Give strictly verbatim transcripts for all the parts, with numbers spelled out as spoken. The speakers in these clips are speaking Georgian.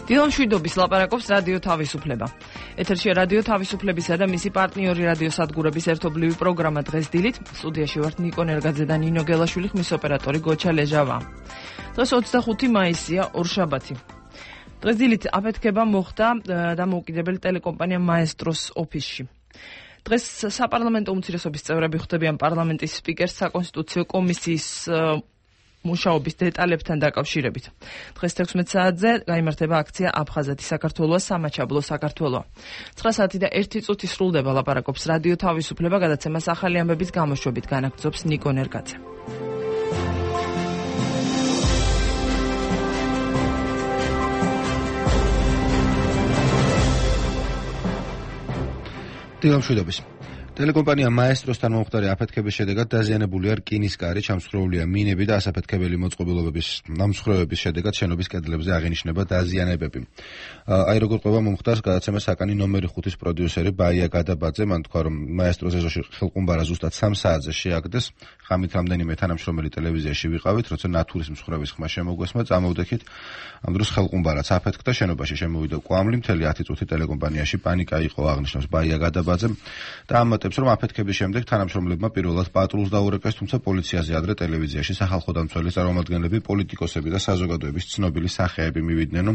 დილონ შვიდობის ლაპარაკობს რადიო თავისუფლება. ეთერში რადიო თავისუფლებისა და მისი პარტნიორი რადიოსადგურების ერთობლივი პროგრამა დღეს დილით. სტუდიაში ვართ ნიკო ნერგაძე და ნინო გელაშვილი, ხმის ოპერატორი გოჩა ლეჟავა. დღეს ოცდახუთი მაისია, ორშაბათი. დღეს დილით აფეთქება მოხდა დამოუკიდებელი ტელეკომპანია მაესტროს ოფისში. დღეს საპარლამენტო უმცირესობის წევრები ხვდებიან პარლამენტის სპიკერს საკონსტიტუციო კომისიის მუშაობის დეტალებთან დაკავშირებით. დღეს თექვსმეტ საათზე გაიმართება აქცია აფხაზეთი საქართველოა, სამაჩაბლო საქართველოა. ცხრა საათი და ერთი წუთი სრულდება ლაპარაკობს რადიო თავისუფლება, გადაცემას ახალი ამბების გამოშვებით განაგრძობს ნიკო ნერგაძე. დილონ შვიდობის. ტელეკომპანია მაესტროსთან მომხდარი აფეთქების შედეგად დაზიანებულია რკინისკარი, ჩამსხვრეულია მინები და ასაფეთქებელი მოწყობილობების ნამსხვრევების შედეგად შენობის კედლებზე აღინიშნება დაზიანებები. აი როგორ ყვება მომხდარს გადაცემა საკანი ნომერი ხუთის პროდიუსერი ბაია გადაბაძე. მან თქვა, რომ მაესტროს ეზოში ხელყუმბარა ზუსტად სამ საათზე შეაგდეს. ხამით რამდენიმე თანამშრომელი ტელევიზიაში ვიყავით, როცა ნათურის მსხვრევის ხმა შემოგვესმა, წამოვდექით. ამ დროს ხელყუმბარაც აფეთქდა, შენობაში შემოვიდა კვამლი, მთელი ათი წუთი ტელეკომპანიაში პანიკა იყო, აღნიშნავს ბაია გადაბაძე და ამატებს, რომ აფეთქების შემდეგ თანამშრომლებმა პირველად პატრულს დაურეკეს, თუმცა პოლიციაზე ადრე ტელევიზიაში სახალხო დამცველის წარმომადგენლები, პოლიტიკოსები და საზოგადოების ცნობილი სახეები მივიდნენ.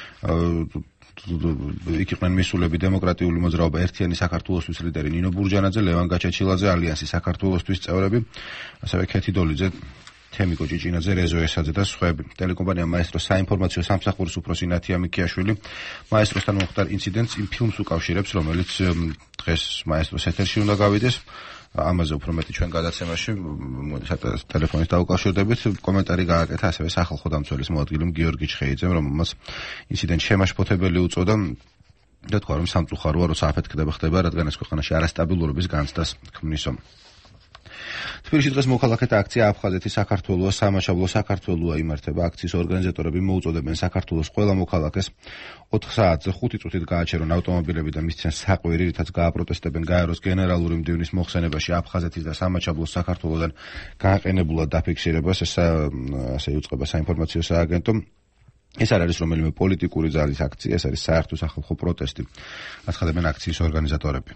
იქ იყვნენ მისულები დემოკრატიული მოძრაობა ერთიანი საქართველოსთვის ლიდერი ნინო ბურჯანაძე, ლევან გაჩეჩილაძე, ალიანსი საქართველოსთვის წევრები, ასევე ქეთი დოლიძე, თემიკო ჭიჭინაძე, რეზო ესაძე და სხვაები. ტელეკომპანია მაესტროს საინფორმაციო სამსახურის უფროსი ნათია მიქიაშვილი მაესტროსთან მომხდარ ინციდენტს იმ ფილმს უკავშირებს, რომელიც დღეს მაესტროს ეთერში უნდა გავიდეს. ამაზე უფრო მეტი ჩვენ გადაცემაში ტელეფონით დაუკავშირდებით. კომენტარი გააკეთა ასევე სახალხო დამცველის მოადგილემ გიორგი ჩხეიძემ, რომელმაც ინციდენტი შემაშფოთებელი უწოდა და თქვა, რომ სამწუხაროა, როცა აფეთქდება ხდება, რადგან ეს ქვეყანაში არასტაბილურობის განცდას ქმნისო. თბილისში დღეს მოქალაქეთა აქცია აფხაზეთი საქართველოა, სამაჩაბლო საქართველოა იმართება. აქციის ორგანიზატორები მოუწოდებენ საქართველოს ყველა მოქალაქეს ოთხ საათზე ხუთი წუთით გააჩერონ ავტომობილები და მისცენ საყვირი, რითაც გააპროტესტებენ გაეროს გენერალური მდივნის მოხსენებაში აფხაზეთის და სამაჩაბლოს საქართველოსთან გააყენებულად დაფიქსირებას. ეს ასე იუწყება საინფორმაციო სააგენტომ. ეს არ არის რომელიმე პოლიტიკური ძალის აქცია, ეს არის საერთო სახალხო პროტესტი, აცხადებენ აქციის ორგანიზატორები.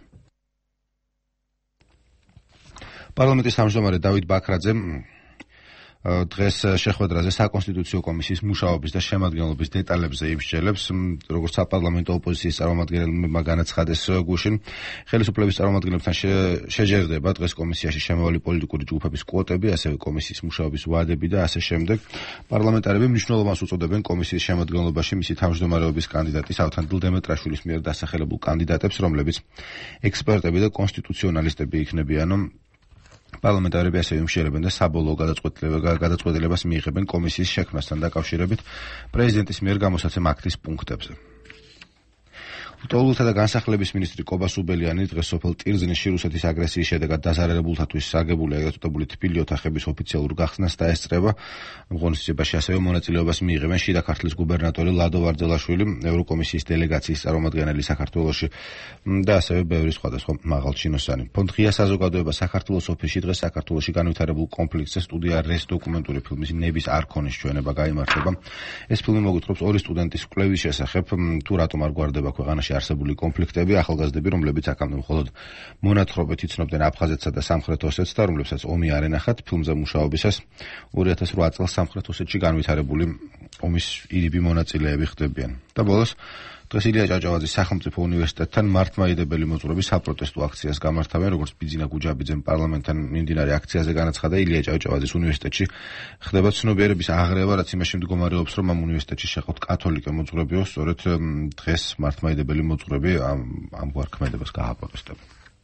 პარლამენტის თავმჯდომარე დავით ბაქრაძე დღეს შეხვედრაზე საკონსტიტუციო კომისიის მუშაობის და შემადგენლობის დეტალებზე იბრძელებს, როგორც საპარლამენტო ოპოზიციის წარმომადგენლებმა განაცხადეს გუშინ. ხელისუფლების წარმომადგენლებთან შეჯერდება დღეს კომისიაში შემავალი პოლიტიკური ჯგუფების კვოტები, ასევე კომისიის მუშაობის ვადები და ასე შემდეგ. პარლამენტარები მნიშვნელობას უწოდებენ კომისიის შემადგენლობაში მისი თავმჯდომარეობის კანდიდატის ავთანდილ დემეტრაშვილის მიერ დასახელებულ კანდიდატებს, რომლებიც ექსპერტები და კონსტიტუციონალისტები იქნებიან. პარლამენტარები ასევე იმშელებენ და საბოლოო გადაწყვეტილებას მიიღებენ კომისიის შექმნასთან დაკავშირებით პრეზიდენტის მიერ გამოსაცემ აქტის პუნქტებზე. ლტოლვილთა და განსახლების მინისტრი კობა სუბელიანი დღეს სოფელ ტირზნისში რუსეთის აგრესიის შედეგად დაზარალებულთათვის საგებული გადაწყვეტებული თბილი ოთახების ოფიციალურ გახსნას დაესწრება. ღონისძიებაში ასევე მონაწილეობას მიიღებენ შიდა ქართლის გუბერნატორი ლადო ვარძელაშვილი, ევროკომისიის დელეგაციის წარმომადგენელი საქართველოში და ასევე ბევრი სხვადასხვა მაღალჩინოსანი. ფონდ ღია საზოგადოება საქართველოს ოფისში დღეს საქართველოში განვითარებულ კონფლიქტზე სტუდია რეს დოკუმენტური ფილმის ნების არქონის ჩვენება გაიმართება. ეს ფილმი მოგვითხრობს ორი სტუდენტის კვლევის შესახებ, თუ რატომ არ გვარდება ქვეყანაში არსებული კონფლიქტები, ახალგაზრდები, რომლებიც აქამდე მხოლოდ მონათხრობით იცნობდნენ აფხაზეთსა და სამხრეთ ოსეთს და რომლებსაც ომი არ ენახათ. ფილმზე მუშაობისას ორი ათას რვა წელს სამხრეთ ოსეთში განვითარებული ომის ირიბი მონაწილეები ხდებიან. და ბოლოს დღეს ილია ჭავჭავაძის სახელმწიფო უნივერსიტეტთან მართლმადიდებელი მოძღვრების საპროტესტო აქციას გამართავენ, როგორც ბიძინა გუჯაბიძემ პარლამენტთან მიმდინარე აქციაზე განაცხადა. ილია ჭავჭავაძის უნივერსიტეტში ხდება ცნობიერების აღრევა, რაც იმაში მდგომარეობს, რომ ამ უნივერსიტეტში შეყავთ კათოლიკე მოძღვრებიო, სწორედ დღეს მართლმადიდებელი მოძღვრები ამ ამგვარ ქმედებას გააპროტესტებენ.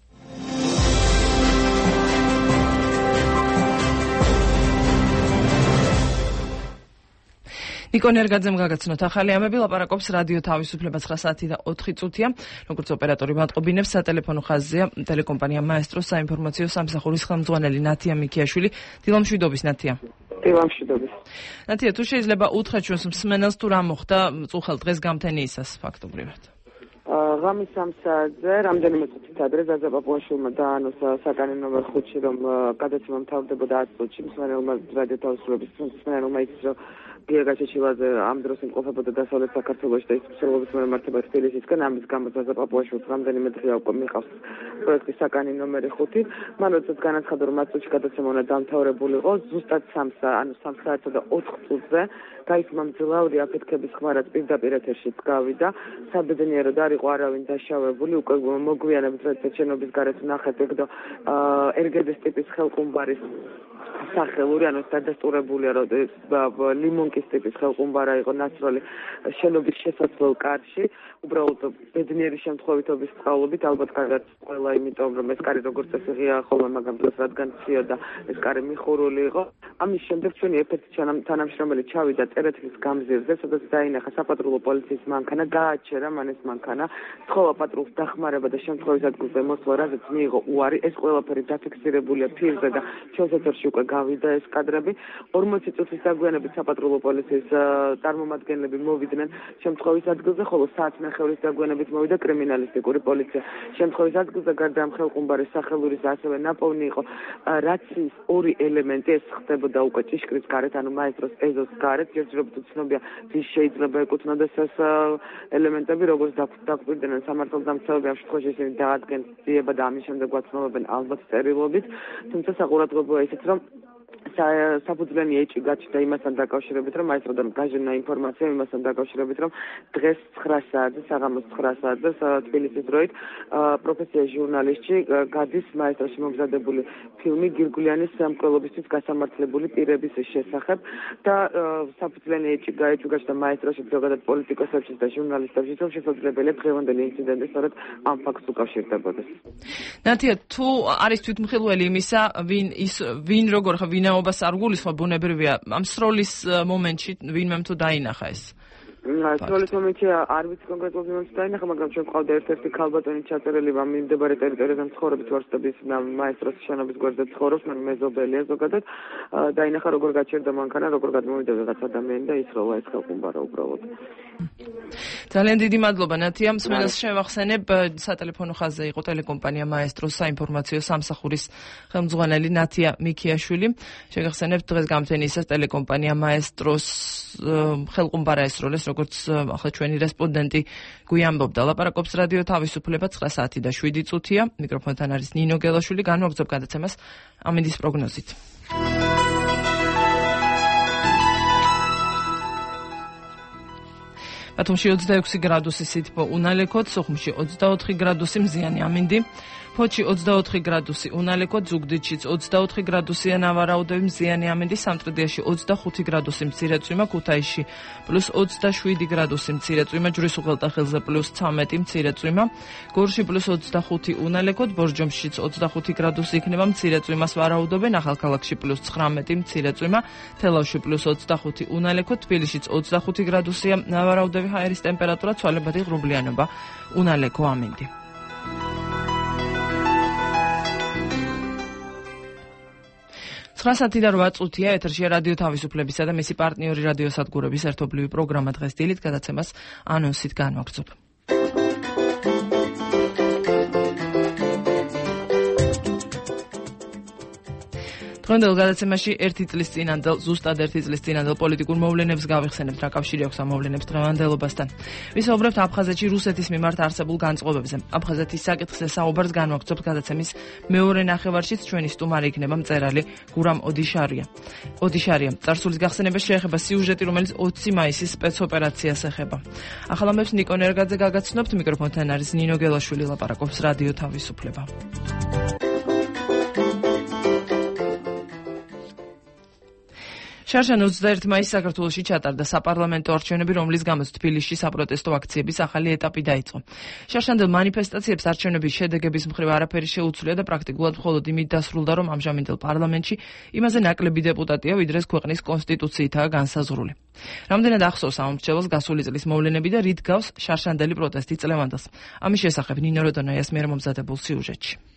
ნიკო ნერგაძემ გაგაცნოთ ახალი ამბები, ლაპარაკობს რადიო თავისუფლება. ცხრა საათი და ოთხი წუთია. როგორც ოპერატორი მატყობინებს, სატელეფონო ხაზზეა ტელეკომპანია მაესტროს საინფორმაციო სამსახურის ხელმძღვანელი ნათია მიქიაშვილი. დილონ შვიდობის ნათია. დილონ შვიდობის. ნათია, თუ შეიძლება უთხრათ ჩვენს მსმენელს თუ რა მოხდა წუხელ დღეს გამთენიისას ფაქტობრივად. ღამის სამ საათზე რამდენიმე წუთით ადრე ზაზა პაპუაშვილმა დაანონსა საკანი ნომერ ხუთში, რომ გადაცემა მთავრდებოდა ათ წუთში. მსმენელმა რადიო თავისუფლების მსმენელმა იცის, რომ გია გაჩეჩილაძე ამ დროს იმყოფებოდა დასავლეთ საქართველოში და ის მსვლელობის მემართება თბილისისკენ, ამის გამო ზაზა პაპუაშვილს რამდენიმე დღეა უკვე მიყავს პროექტის საკანი ნომერი ხუთი. მან როდესაც განაცხადა, რომ მათ წუთში გადაცემა უნდა დამთავრებული იყო, ზუსტად სამ ანუ სამ საათსა და ოთხ წუთზე გაისმა მძლავრი აფეთქების ხმა, რაც პირდაპირ ეთერშიც გავიდა. საბედნიეროდ არ იყო არავინ დაშავებული, უკვე მოგვიანებით როდესაც შენობის გარეთ ნახეთ ეგდო ერგედეს ტიპის ხელყუმბარის სახელური, ანუ დადასტურებულია, რომ ლიმონკის ტიპის ხელყუმბარა იყო ნაცროლი შენობის შესასვლელ კარში. უბრალოდ ბედნიერი შემთხვევითობის სწავლობით, ალბათ კარგად ყველა, იმიტომ რომ ეს კარი როგორც წესი ღია ხოლმე, მაგრამ დღეს რადგან ციოდა, ეს კარი მიხურული იყო. ამის შემდეგ ჩვენი ერთ-ერთი თანამშრომელი ჩავიდა წერეთლის გამზირზე, სადაც დაინახა საპატრულო პოლიციის მანქანა, გააჩერა მან ეს მანქანა, სთხოვა პატრულს დახმარება და შემთხვევის ადგილზე მოსვლა, რაზეც მიიღო უარი. ეს ყველაფერი დაფიქსირებულია ფირზე და ჩვენს ეთერში უკვე გავიდა ეს კადრები. ორმოცი წუთის დაგვიანებით საპატრულო პოლიციის წარმომადგენლები მოვიდნენ შემთხვევის ადგილზე, ხოლო საათნახევრის დაგვიანებით მოვიდა კრიმინალისტიკური პოლიცია. შემთხვევის ადგილზე გარდა ამ ხელყუმბარის სახელურის ასევე ნაპოვნი იყო რაციის ორი ელემენტი, ეს ხდებოდა უკვე ჭიშკრის გარეთ, ანუ მაესტროს ეზოს გარეთ. ჯერჯერობით უცნობია ვის შეიძლება ეკუთვნოდეს ეს ელემენტები, როგორც დაგვირდნენ სამართალდამცავები, ამ შემთხვევაში ისინი დაადგენს ძიება და ამის შემდეგ ვაცნობებენ ალბათ წერილობით. თუმცა საყურადღებოა ისიც, რომ საფუძვლიანი ეჭი გაჩნდა იმასთან დაკავშირებით, რომ მაესტროდან გაჟენა ინფორმაცია იმასთან დაკავშირებით, რომ დღეს ცხრა საათზე, საღამოს ცხრა საათზე თბილისის დროით პროფესია ჟურნალისტში გადის მაესტროში მომზადებული ფილმი გირგულიანის მკვლელობისთვის გასამართლებული პირების შესახებ და საფუძვლიანი ეჭი გაჩნდა მაესტროში ზოგადად პოლიტიკოსებშიც და ჟურნალისტებშიც, რომ შესაძლებელია დღევანდელი ინციდენტი სწორედ ამ ფაქტს უკავშირდებოდეს. ნათია, თუ არის თვითმხილველი იმისა, ვინ ის ვინ როგორ ხა ვინა ობას არ გულისხმობ, ბუნებრივია ამ სროლის მომენტში ვინმემ თუ დაინახა ეს. სროლის მომენტში არ ვიცი კონკრეტულად ვინმემ თუ დაინახა, მაგრამ ჩვენ ყავდა ერთ-ერთი ქალბატონი ჩაწერილი მიმდებარე ტერიტორიაზე მცხოვრები ვარსკვლავის მაესტროს შენობის გვერდზე ცხოვრობს, მაგრამ მეზობელია ზოგადად. დაინახა როგორ გაჩერდა მანქანა, როგორ გადმოვიდა ვიღაც ადამიანი და ისროლა ეს ხელყუმბარა უბრალოდ. ძალიან დიდი მადლობა ნათია. მსმენელს შევახსენებ, სატელეფონო ხაზზე იყო ტელეკომპანია მაესტროს საინფორმაციო სამსახურის ხელმძღვანელი ნათია მიქიაშვილი. შეგახსენებთ, დღეს გამთენისას ტელეკომპანია მაესტროს ხელყუმბარა ესროლეს, როგორც ახლა ჩვენი რესპონდენტი გვიამბობდა. ლაპარაკობს რადიო თავისუფლება, ცხრა საათი და შვიდი წუთია. მიკროფონთან არის ნინო გელაშვილი, განვაგრძობ გადაცემას ამინდის პროგნოზით. ბათუმში ოცდაექვსი გრადუსი სითბო უნალექოთ, სოხუმში ოცდაოთხი გრადუსი მზიანი ამინდი, ფოთში ოცდაოთხი გრადუსი უნალექოთ, ზუგდიდშიც ოცდაოთხი გრადუსია ნავარაუდევი მზიანი ამინდი, სამტრედიაში ოცდახუთი გრადუსი მცირე წვიმა, ქუთაისში პლუს ოცდაშვიდი გრადუსი მცირე წვიმა, ჯვრის უღელტეხილზე პლუს ცამეტი მცირე წვიმა, გორში პლუს ოცდახუთი უნალექოთ, ბორჯომშიც ოცდახუთი გრადუსი იქნება, მცირე წვიმას ვარაუდობენ, ახალქალაქში პლუს ცხრამეტი მცირე წვიმა, თელავში პლუს ოცდახუთი უნალექოთ, თბილისშიც ოცდახუთი გრადუსია ნავარაუდევი ჰაერის ტემპერატურა, ცვალებადი ღრუბლიანობა, უნალექო ამინდი. ცხრა საათი და რვა წუთია, ეთერშია რადიო თავისუფლებისა და მისი პარტნიორი რადიო სადგურების ერთობლივი პროგრამა დღეს დილით, გადაცემას ანონსით განვაგრძობ. დღევანდელ გადაცემაში ერთი წლის წინანდელ, ზუსტად ერთი წლის წინანდელ პოლიტიკურ მოვლენებს გავიხსენებთ, რა კავშირი აქვს ამ მოვლენებს დღევანდელობასთან. ვისაუბრებთ აფხაზეთში რუსეთის მიმართ არსებულ განწყობებზე. აფხაზეთის საკითხზე საუბარს განვაგრძობთ გადაცემის მეორე ნახევარშიც, ჩვენი სტუმარი იქნება მწერალი გურამ ოდიშარია. ოდიშარია. წარსულის გახსენებას შეეხება სიუჟეტი, რომელიც ოცი მაისის სპეცოპერაციას ეხება. ახალ ამბებს ნიკო ნერგაძე გაგაცნობთ, მიკროფონთან არის ნინო გელაშვილი, ლაპარაკობს რადიო თავისუფლება. შარშან ოცდაერთი მაისს საქართველოში ჩატარდა საპარლამენტო არჩევნები, რომლის გამოც თბილისში საპროტესტო აქციების ახალი ეტაპი დაიწყო. შარშანდელ მანიფესტაციებს არჩევნების შედეგების მხრივ არაფერი შეუცვლია და პრაქტიკულად მხოლოდ იმით დასრულდა, რომ ამჟამინდელ პარლამენტში იმაზე ნაკლები დეპუტატია, ვიდრეს ქვეყნის კონსტიტუციითაა განსაზღვრული. რამდენად ახსოვს ამომრჩეველს გასული წლის მოვლენები და რით გავს შარშანდელი პროტესტი წლევანდელს. ამის შესახებ ნინო როდონაიას მიერ მომზადებულ სიუჟეტში.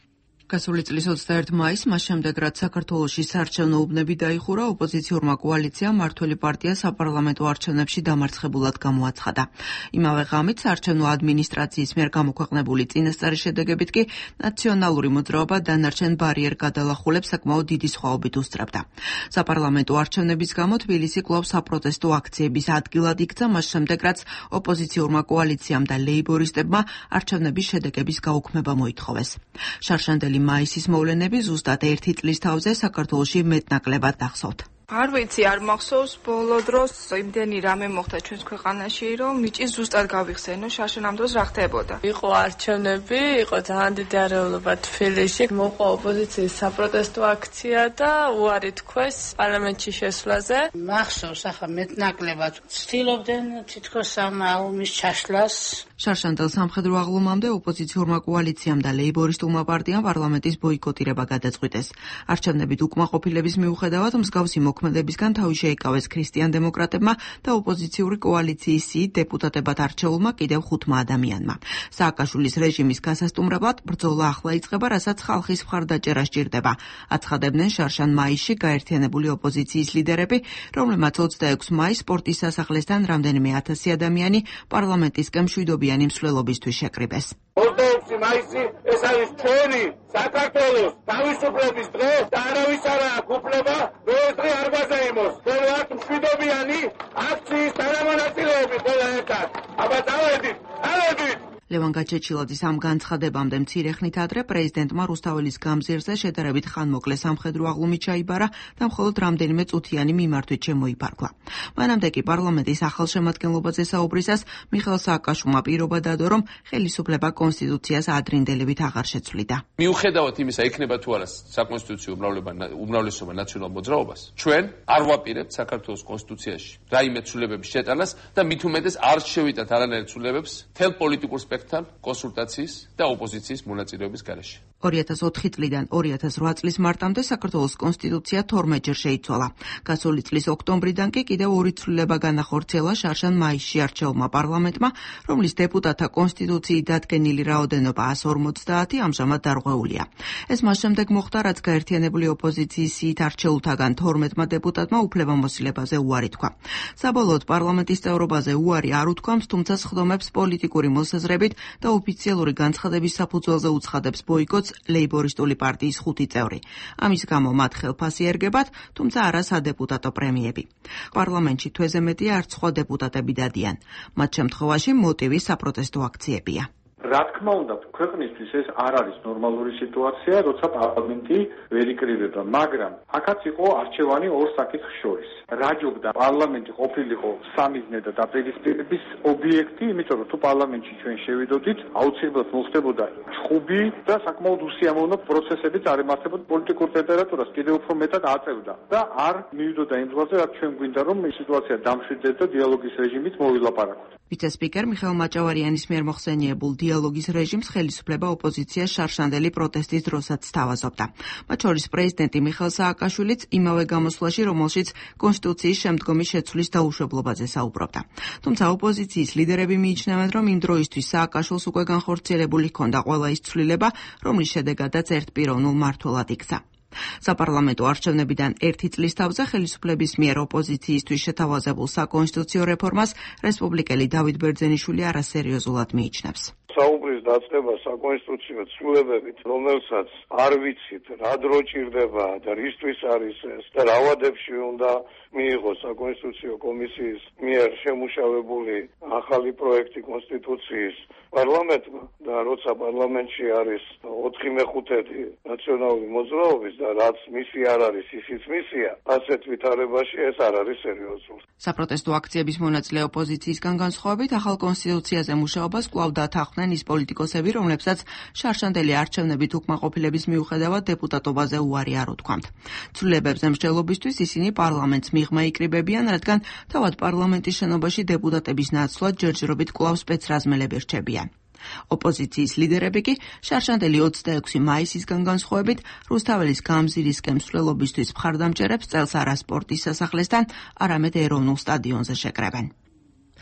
გასული წლის ოცდაერთი მაისს, მას შემდეგ რაც საქართველოში საარჩევნო უბნები დაიხურა, ოპოზიციურმა კოალიციამ მმართველი პარტია საპარლამენტო არჩევნებში დამარცხებულად გამოაცხადა. იმავე ღამით საარჩევნო ადმინისტრაციის მიერ გამოქვეყნებული წინასწარი შედეგებით კი ნაციონალური მოძრაობა დანარჩენ ბარიერ გადალახულებს საკმაოდ დიდი სხვაობით უსწრებდა. საპარლამენტო არჩევნების გამო თბილისი კვლავ საპროტესტო აქციების ადგილად იქცა, მას შემდეგ რაც ოპოზიციურმა კოალიციამ და ლეიბორისტებმა არჩევნების შედეგების გაუქმება მოითხოვეს. შარშანდელი მაისის მოვლენები ზუსტად ერთი წლის თავზე საქართველოში მეტნაკლებად ახსოვთ. არ ვიცი, არ მახსოვს ბოლო დროს იმდენი რამე მოხდა ჩვენს ქვეყანაში, რომ მიჭი ზუსტად გავიხსენო შარშან ამ დროს რა ხდებოდა. იყო არჩევნები, იყო ძალიან დიდი არეულობა თბილისში, მოყვა ოპოზიციის საპროტესტო აქცია და უარი თქვეს პარლამენტში შესვლაზე. მახსოვს, ახლა მეტნაკლებად ცდილობდნენ თითქოს ამ აუმის ჩაშლას. შარშანდელ სამხედრო აღლუმამდე ოპოზიციურმა კოალიციამ და ლეიბორისტულმა პარტიამ პარლამენტის ბოიკოტირება გადაწყვიტეს. არჩევნებით უკმაყოფილების მიუხედავად მსგავსი მოქმედებისგან თავი შეიკავეს ქრისტიან დემოკრატებმა და ოპოზიციური კოალიციის სიით დეპუტატებად არჩეულმა კიდევ ხუთმა ადამიანმა. სააკაშვილის რეჟიმის გასასტუმრებლად ბრძოლა ახლა იწყება, რასაც ხალხის მხარდაჭერა სჭირდება. აცხადებდნენ შარშან მაისში გაერთიანებული ოპოზიციის ლიდერები, რომლებმაც ოცდაექვსი მაისს სპორტის სასახლესთან რამდენიმე ათასი ადამიანი პარლამენტისკენ მშვიდობიანი მსვლელობისთვის შეკრიბეს. ოცდაექვსი მაისი ეს არის ჩვენი საქართველოს თავისუფლების დღე და არავის არ აქვს უფლება ეს დღე არ გვაზეიმოს. ხოლო აქ მშვიდობიანი აქციის თანამონაწილეები ყველა ერთად. აბა წავედით, წავედით. ლევან გაჩეჩილაძის ამ განცხადებამდე მცირე ხნით ადრე პრეზიდენტმა რუსთაველის გამზირზე შედარებით ხანმოკლე სამხედრო აღლუმი ჩაიბარა და მხოლოდ რამდენიმე წუთიანი მიმართვით შემოიფარგლა. მანამდე კი პარლამენტის ახალ შემადგენლობაზე საუბრისას მიხეილ სააკაშვილმა პირობა დადო, რომ ხელისუფლება კონსტიტუციას ადრინდელებით აღარ შეცვლიდა. მიუხედავად იმისა, ექნება თუ არა საკონსტიტუციო უმრავლესობა ნაციონალურ მოძრაობას, ჩვენ არ ვაპირებთ საქართველოს კონსტიტუციაში რაიმე ცვლილებების შეტანას და მით უმეტეს არ შევიტანთ არანაირ ცვლილებებს თელ პოლიტიკურ კონსულტაციის და ოპოზიციის მონაწილეობის გარეშე. ორი ათას ოთხი წლიდან ორი ათას რვა წლის მარტამდე საქართველოს კონსტიტუცია თორმეტჯერ შეიცვალა. გასული წლის ოქტომბრიდან კი კიდევ ორი ცვლილება განახორციელა შარშან მაისში არჩეულმა პარლამენტმა, რომლის დეპუტატთა კონსტიტუციით დადგენილი რაოდენობა ასი ორმოცდაათი ამჟამად დარღვეულია. ეს მას შემდეგ მოხდა, რაც გაერთიანებული ოპოზიციის სიით არჩეულთაგან თორმეტმა დეპუტატმა უფლებამოსილებაზე უარი თქვა. საბოლოოდ პარლამენტის წევრობაზე უარი არ უთქვამს, თუმცა სხდომებს პოლიტიკური მოსაზრებით და ოფიციალური განცხადების საფუძველზე უცხადებს ბოიკოტს ლეიბორისტული პარტიის ხუთი წევრი. ამის გამო მათ ხელფასი ერგებათ, თუმცა არა სადეპუტატო პრემიები. პარლამენტში თვეზე მეტია არც სხვა დეპუტატები დადიან. მათ შემთხვევაში მოტივი საპროტესტო აქციებია. რა თქმა უნდა, ქვეყნისთვის ეს არ არის ნორმალური სიტუაცია, როცა პარლამენტი ვერ იკრიბება, მაგრამ აქაც იყო არჩევანი ორ საკითხს შორის. რაჯობდა პარლამენტი ყოფილიყო სამიზნე და დაპირისპირების ობიექტი, იმიტომ რომ თუ პარლამენტში ჩვენ შევიდოდით, აუცილებლად მოხდებოდა ჩხუბი და საკმაოდ უსიამოვნო პროცესები წარიმართებოდა პოლიტიკურ ტემპერატურას კიდევ უფრო მეტად აწევდა და არ მივიდოდა იმ ზღვაზე, რაც ჩვენ გვინდა რომ ეს სიტუაცია დამშვიდდეს და დიალოგის რეჟიმით მოვილაპარაკოთ. ვიცე-სპიკერ მიხეილ მაჭავარიანის მიერ მოხსენიებულ დიალოგის რეჟიმს ხელისუფლება ოპოზიციას შარშანდელი პროტესტის დროსაც სთავაზობდა. მათ შორის პრეზიდენტი მიხეილ სააკაშვილიც იმავე გამოსვლაში, რომელშიც კონსტიტუციის შემდგომი შეცვლის დაუშვებლობაზე საუბრობდა. თუმცა ოპოზიციის ლიდერები მიიჩნევენ, რომ იმ დროისთვის სააკაშვილს უკვე განხორციელებული ჰქონდა ყველა ის ცვლილება, რომლის შედეგადაც ერთპიროვნულ მმართველად იქცა. საპარლამენტო არჩევნებიდან ერთი წლის თავზე ხელისუფლების მიერ ოპოზიციისთვის შეთავაზებულ საკონსტიტუციო რეფორმას რესპუბლიკელი დავით ბერძენიშვილი არასერიოზულად მიიჩნევს. საუბრის დაწყება საკონსტიტუციო ცვლილებებით, რომელსაც არ ვიცით, რა დრო ჭირდება და რისთვის არის ეს და რა ვადებში უნდა მიიღოს საკონსტიტუციო კომისიის მიერ შემუშავებული ახალი პროექტი კონსტიტუციის პარლამენტმა და როცა პარლამენტში არის ოთხი მეხუთედი ნაციონალური მოძრაობის და რაც მისი არ არის, ისიც მისია, ასეთ ვითარებაში ეს არ არის სერიოზული. საპროტესტო აქციების მონაწილე ოპოზიციისგან განსხვავებით, ახალ კონსტიტუციაზე მუშაობას კვლავ დათანხმდნენ ის პოლიტიკოსები, რომლებსაც შარშანდელი არჩევნებით უკმაყოფილების მიუხედავად დეპუტატობაზე უარი არ უთქვამთ. ცვლილებებზე მსჯელობისთვის ისინი პარლამენტს მიღმა იკრიბებიან, რადგან თავად პარლამენტის შენობაში დეპუტატების ნაცვლად ჯერჯერობით კვლავ სპეცრაზმელები რჩებიან. ოპოზიციის ლიდერები კი შარშანდელი ოცდაექვსი მაისისგან განსხვავებით რუსთაველის გამზირისკენ მსვლელობისთვის მხარდამჭერებს წელს არა სპორტის სასახლესთან, არამედ ეროვნულ სტადიონზე შეკრებენ.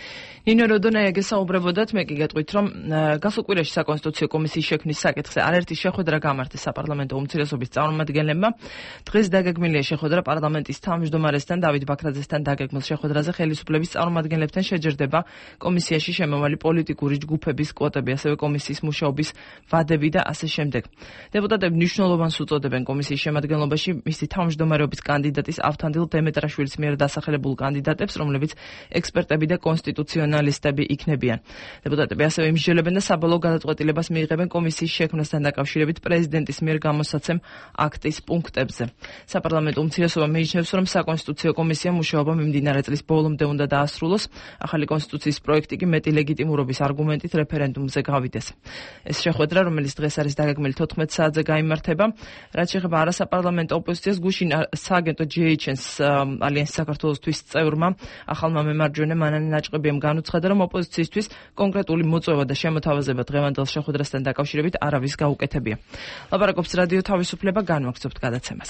ნინო როდონაია გესაუბრებოდათ, მე კი გეტყვით, რომ გასულ კვირაში საკონსტიტუციო კომისიის შექმნის საკითხზე არაერთი შეხვედრა გამართეს საპარლამენტო უმცირესობის წარმომადგენლებმა. დღეს დაგეგმილია შეხვედრა პარლამენტის თავმჯდომარესთან დავით ბაქრაძესთან დაგეგმილ შეხვედრაზე ხელისუფლების წარმომადგენლებთან შეჯერდება კომისიაში შემავალი პოლიტიკური ჯგუფების კვოტები, ასევე კომისიის მუშაობის ვადები და ასე შემდეგ. დეპუტატები მნიშვნელოვანს უწოდებენ კომისიის შემადგენლობაში მისი თავმჯდომარეობის კანდიდატის ავთანდილ დემეტრაშვილის მიერ დასახელებულ კანდიდატებს, რომლებიც ექსპერტები და კონსტიტუციონალისტები იქნებიან. დეპუტატები ასევე იმსჯელებენ და საბოლოო გადაწყვეტილებას მიიღებენ კომისიის შექმნასთან დაკავშირებით პრეზიდენტის მიერ გამოსაცემ აქტის პუნქტებზე. საპარლამენტო უმცირესობა მიიჩნევს, რომ საკონსტიტუციო კომისიამ მუშაობა მიმდინარე წლის ბოლომდე უნდა დაასრულოს, ახალი კონსტიტუციის პროექტი კი მეტი ლეგიტიმურობის არგუმენტით რეფერენდუმზე გავიდეს. ეს შეხვედრა, რომელიც დღეს არის დაგეგმილი თოთხმეტ საათზე გაიმართება, რაც შეეხება არასაპარლამენტო ოპოზიციას, გუშინ სააგენტო ჯი ეიჩ ენ-ს ალიანსი საქართველოსთვის წევრმა ახალმა მემარჯვენე მანანე ნაჭყებიამ განუცხადა, რომ ოპოზიციისთვის კონკრეტული მოწვევა და შემოთავაზება დღევანდელ შეხვედრასთან დაკავშირებით არავის გაუკეთებია. ლაპარაკობს რადიო თავისუფლება, განვაგრძობთ გადაცემას.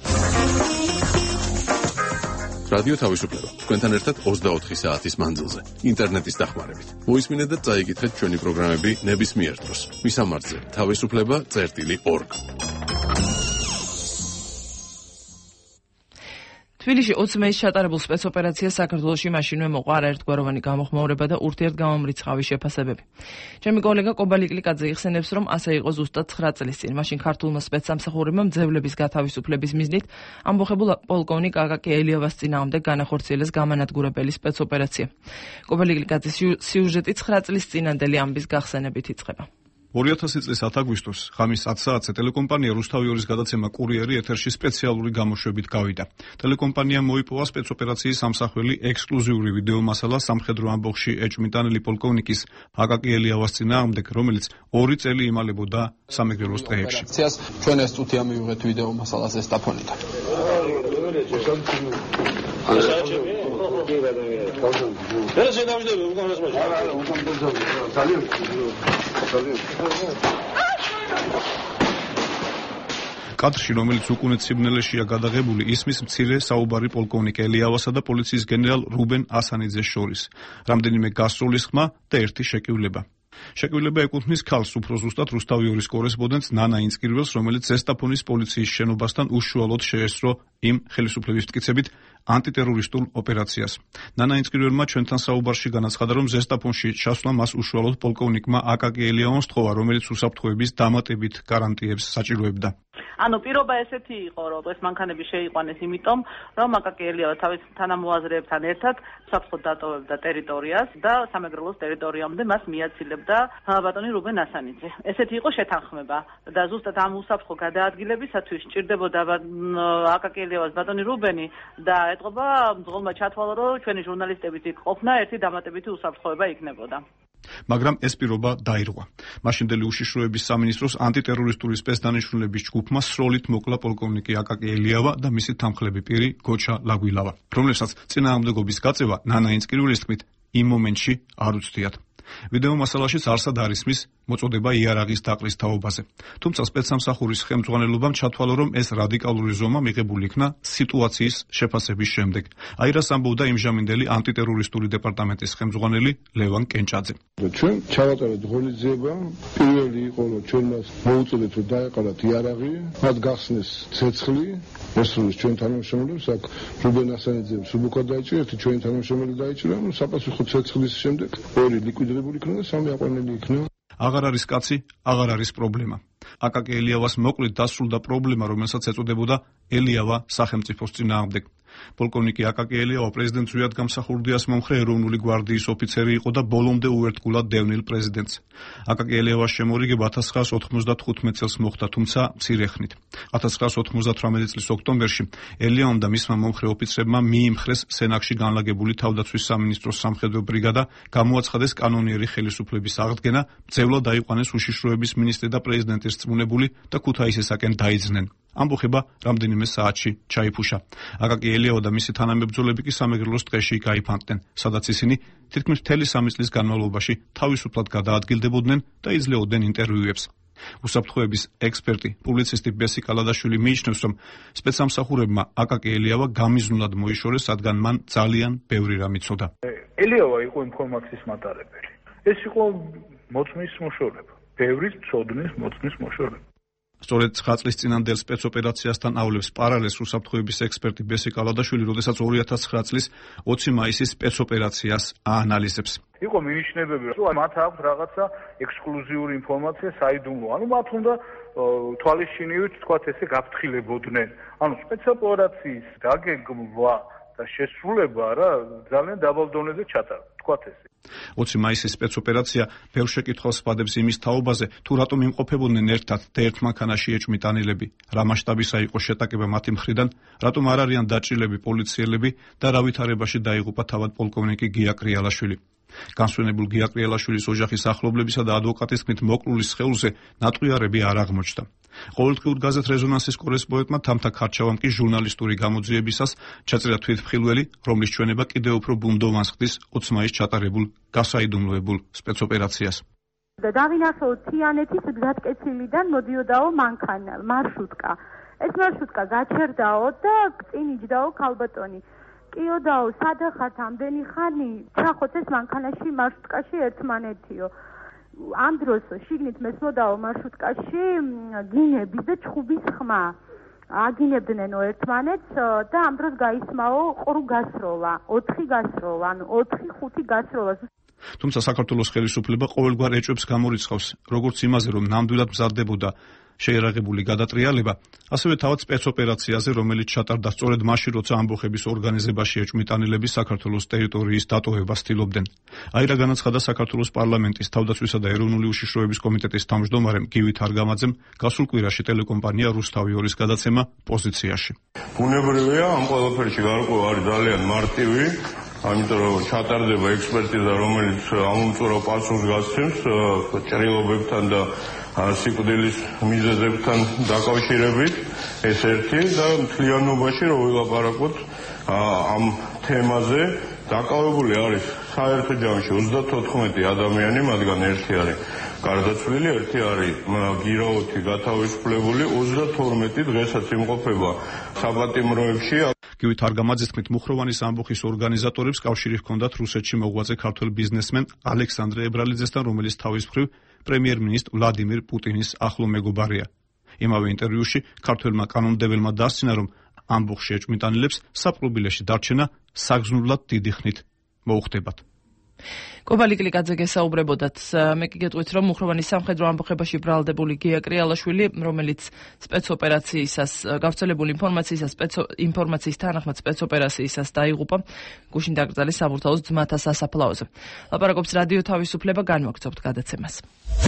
რადიო თავისუფლება. თქვენთან ერთად ოცდაოთხი საათის მანძილზე, ინტერნეტის დახმარებით. მოისმინეთ და წაიკითხეთ ჩვენი პროგრამები ნებისმიერ დროს. მისამართზე თავისუფლება წერტილი ორგ. თბილისში ოცი მეის ჩატარებულ სპეცოპერაციას საქართველოში მაშინვე მოყვა არაერთგვაროვანი გამოხმაურება და ურთიერთგამომრიცხავი შეფასებები. ჩემი კოლეგა კობა ლიკლიკაძე იხსენებს, რომ ასე იყო ზუსტად ცხრა წლის წინ. მაშინ ქართულმა სპეცსამსახურებმა მძევლების გათავისუფლების მიზნით ამბოხებულ პოლკოვნიკ აკაკი ელიავას წინააღმდეგ განახორციელეს გამანადგურებელი სპეცოპერაცია. კობა ლიკლიკაძის სიუჟეტი ცხრა წლის წინანდელი ამბის გახსენებით იწყება. ორი ათასი წლის ათ აგვისტოს ღამის ათ საათზე ტელეკომპანია რუსთავი ორის გადაცემა კურიერი ეთერში სპეციალური გამოშვებით გავიდა. ტელეკომპანიამ მოიპოვა სპეცოპერაციის სამსახველი ექსკლუზიური ვიდეო მასალა სამხედრო ამბოხში ეჭვმიტანილი პოლკოვნიკის აკაკი ელიავას წინააღმდეგ, რომელიც ორი წელი იმალებოდა სამეგრელოს ტყეებში. ჩვენ ეს წუთი ამივიღეთ ვიდეო მასალაზე სტაფონიდან. კადრში, რომელიც უკუნეთ სიბნელეშია გადაღებული, ისმის მცირე საუბარი პოლკოვნიკ ელიავასა და პოლიციის გენერალ რუბენ ასანიძეს შორის. რამდენიმე გასწვლის ხმა და ერთი შეკივლება. შეკივლება ეკუთვნის ქალს, უფრო ზუსტად რუსთავი ორის კორესპონდენტს ნანა ინწკირველს, რომელიც ზესტაფონის პოლიციის შენობასთან უშუალოდ შეესწრო იმ ხელისუფლების მტკიცებით ანტიტერორისტულ ოპერაციას. ნანა ინწკირველმა ჩვენთან საუბარში განაცხადა, რომ ზესტაფონში ჩასვლა მას უშუალოდ პოლკოვნიკმა აკაკი ელიავას თხოვა, რომელიც უსაფრთხოების დამატებით გარანტიებს საჭიროებდა. ანუ პირობა ესეთი იყო, რომ ეს მანქანები შეიყვანეს იმიტომ, რომ აკაკი ელიავა თავის თანამოაზრეებთან ერთად საფრთხოდ დატოვებდა ტერიტორიას და სამეგრელოს ტერიტორიამდე მას მიაცილებდა ბატონი რუბენ ასანიძე. ესეთი იყო შეთანხმება და ზუსტად ამ უსაფრთხო გადაადგილებისათვის სჭირდებოდა აკაკი ელიავას ბატონი რუბენი და ეთყობა მძღოლმა ჩათვალა, რომ ჩვენი ჟურნალისტებით იქ ყოფნა ერთი დამატებითი უსაფრთხოება იქნებოდა. მაგრამ ეს პირობა დაირღვა. მაშინდელი უშიშროების სამინისტროს ანტიტერორისტული სპეცდანიშნულების ჯგუფმა სროლით მოკლა პოლკოვნიკი აკაკი ელიავა და მისი თანმხლები პირი გოჩა ლაგვილავა, რომელსაც წინააღმდეგობის გაწევა ნანა ინწკირველის თქმით იმ მომენტში არ უცდიათ. ვიდეო მასალაშიც არსად არ ისმის მოწოდება იარაღის დაყრის თაობაზე. თუმცა სპეცსამსახურის ხელმძღვანელობამ ჩათვალა, რომ ეს რადიკალური ზომა მიღებული იქნა სიტუაციის შეფასების შემდეგ. აირას ამბობდა იმჟამინდელი ანტიტერორისტული დეპარტამენტის ხელმძღვანელი ლევან კენჭაძე. ჩვენ ჩავატარეთ ღონისძიება, პირველი იყო, რომ ჩვენ მას მოუწოდეთ, რომ დაეყარათ იარაღი, მათ გახსნეს ცეცხლი, ესრულის ჩვენ თანამშრომლებს, აქ რუბენ ასანიძემ სუბუქა დაიჭირა, ერთი ჩვენი თანამშრომელი დაიჭირა, ну საპასუხო ცეცხლის შემდეგ ორი ლიკვიდირებული იქნა და სამი აყვანილი იქნა. აღარ არის კაცი, აღარ არის პრობლემა. აკაკი ელიავას მოკლით დასრულდა პრობლემა, რომელსაც ეწოდებოდა ელიავა სახელმწიფოს წინააღმდეგ. პოლკოვნიკი აკაკი ელიავა პრეზიდენტ ზვიად გამსახურდიას მომხრე ეროვნული გვარდიის ოფიცერი იყო და ბოლომდე უერთგულად დევნილ პრეზიდენტს. აკაკი ელიავას შემორიგება ათას ცხრაას ოთხმოცდათხუთმეტ წელს მოხდა, თუმცა მცირე ხნით. ათას ცხრაას ოთხმოცდათვრამეტი წლის ოქტომბერში ელიავამ და მისმა მომხრე ოფიცრებმა მიიმხრეს სენაკში განლაგებული თავდაცვის სამინისტროს სამხედრო ბრიგადა, გამოაცხადეს კანონიერი ხელისუფლების აღდგენა, მძევლად დაიყვანეს უშიშროების მინისტრი და პრეზიდენტის რწმუნებული და ქუთაისისაკენ დაიძნენ. ამბოხება რამდენიმე საათში ჩაიფუშა. აკაკი ელიავა და მისი თანამებრძოლები კი სამეგრელოს ტყეში გაიფანტნენ, სადაც ისინი თითქმის მთელი სამი წლის განმავლობაში თავისუფლად გადაადგილდებოდნენ და იძლეოდნენ ინტერვიუებს. უსაფრთხოების ექსპერტი, პუბლიცისტი ბესი კალადაშვილი მიიჩნევს, რომ სპეცსამსახურებმა აკაკი ელიავა გამიზნულად მოიშორეს, რადგან მან ძალიან ბევრი რამ იცოდა. ელიავა იყო ინფორმაციის მატარებელი. ეს იყო მოწმის მოშორება. ბევრის ცოდნის მოწმის მოშორება. სწორედ ცხრა წლის წინანდელ სპეცოპერაციასთან ავლებს პარალელს უსაფრთხოების ექსპერტი ბესი კალადაშვილი, როდესაც ორი ათას ცხრა წლის ოცი მაისის სპეცოპერაციას აანალიზებს. იყო მინიშნებები, რომ მათ აქვს რაღაცა ექსკლუზიური ინფორმაცია საიდუმლო. ანუ მათ უნდა თვალისჩინივით თქვათ ესე გაფრთხილებოდნენ. ანუ სპეცოპერაციის დაგეგმვა და შესრულება რა ძალიან დაბალ დონეზე ჩატარდა, თქვათ ესე. ოცი მაისის სპეცოპერაცია ბევრ შეკითხვას ვადებს იმის თაობაზე, თუ რატომ იმყოფებოდნენ ერთად და ერთ მანქანაში ეჭვმიტანილები, რა მასშტაბისა იყო შეტაკება მათი მხრიდან, რატომ არ არიან დაჭრილები პოლიციელები და რა ვითარებაში დაიღუპა თავად პოლკოვნიკი გია კრიალაშვილი. განსვენებულ გია კრიალაშვილის ოჯახის ახლობლებისა და ადვოკატის თქმით მოკლულის სხეულზე ნატყვიარები არ აღმოჩნდა. ყოველდღიურ გაზეთ რეზონანსის კორესპონდენტმა თამთა ქარჩავამ კი ჟურნალისტური გამოძიებისას ჩაწერა თვითმხილველი, რომლის ჩვენება კიდევ უფრო ბუნდოვანს ხდის ოცი მაისს ჩატარებულ გასაიდუმლოებულ სპეცოპერაციას. და დავინახოთ თიანეთის გზატკეცილიდან მოდიოდაო მანქანა, მარშრუტკა. ეს მარშრუტკა გაჩერდაო და წინ იჯდაო ქალბატონი. კიოდაო, სადა ხართ ამდენი ხანი? ჩახოთ ეს მანქანაში მარშრუტკაში ერთმანეთიო. ამ დროს შიგნით მესმოდაო მარშრუტკაში გინების და ჩხუბის ხმა. აგინებდნენო ერთმანეთს და ამ დროს გაისმაო ყრუ გასროლა, ოთხი გასროლა, ანუ ოთხი ხუთი გასროლა. თუმცა საქართველოს ხელისუფლება ყოველგვარ ეჭვებს გამორიცხავს, როგორც იმაზე, რომ ნამდვილად მზადდებოდა შეერაღებული გადატრიალება, ასევე თავად სპეცოპერაციაზე, რომელიც ჩატარდა სწორედ მაშინ, როცა ამბოხების ორგანიზებაში ეჭვმიტანილები საქართველოს ტერიტორიის დატოვებას ცდილობდნენ. აი რა განაცხადა საქართველოს პარლამენტის თავდაცვისა და ეროვნული უშიშროების კომიტეტის თავმჯდომარემ გივით არგამაძემ გასულ კვირაში ტელეკომპანია რუსთავი ორის გადაცემა პოზიციაში. ბუნებრივია, ამ ყველაფერში გარკვევა არის ძალიან მარტივი. ამიტომ რომ ჩატარდება ექსპერტიზა, რომელიც ამომწურავ პასუხს გასცემს ჭრილობებთან და სიკვდილის მიზეზებთან დაკავშირებით, ეს ერთი და მთლიანობაში რომ ვილაპარაკოთ ამ თემაზე, დაკავებული არის საერთო ჯამში ოცდათოთხმეტი ადამიანი, მათგან ერთი არის გარდაცვლილი, ერთი არის გირაოთი გათავისუფლებული, ოცდათორმეტი დღესაც იმყოფება საპატიმროებში. გივით არგამაძის თქმით, მუხროვანის ამბოხის ორგანიზატორებს კავშირი ჰქონდათ რუსეთში მოღვაწე ქართველ ბიზნესმენ ალექსანდრე ებრალიძესთან, რომელიც თავის მხრივ პრემიერ-მინისტრ ვლადიმირ პუტინის ახლო მეგობარია. იმავე ინტერვიუში ქართველმა კანონმდებელმა დასცინა, რომ ამბოხში ეჭვმიტანილებს საპყრობილეში დარჩენა საგზნურად დიდი ხნით მოუხდებათ. კობალი კლიკაძე გესაუბრებოდათ. მე კი გეტყვით, რომ მუხროვანის სამხედრო ამბოხებაში ბრალდებული გია კრიალაშვილი, რომელიც სპეცოპერაციისას გავრცელებული ინფორმაციისას ინფორმაციის თანახმად სპეცოპერაციისას დაიღუპა გუშინ დაკრძალეს საბურთალოს ძმათა სასაფლაოზე. ლაპარაკობს რადიო თავისუფლება, განვაგრძობთ გადაცემას.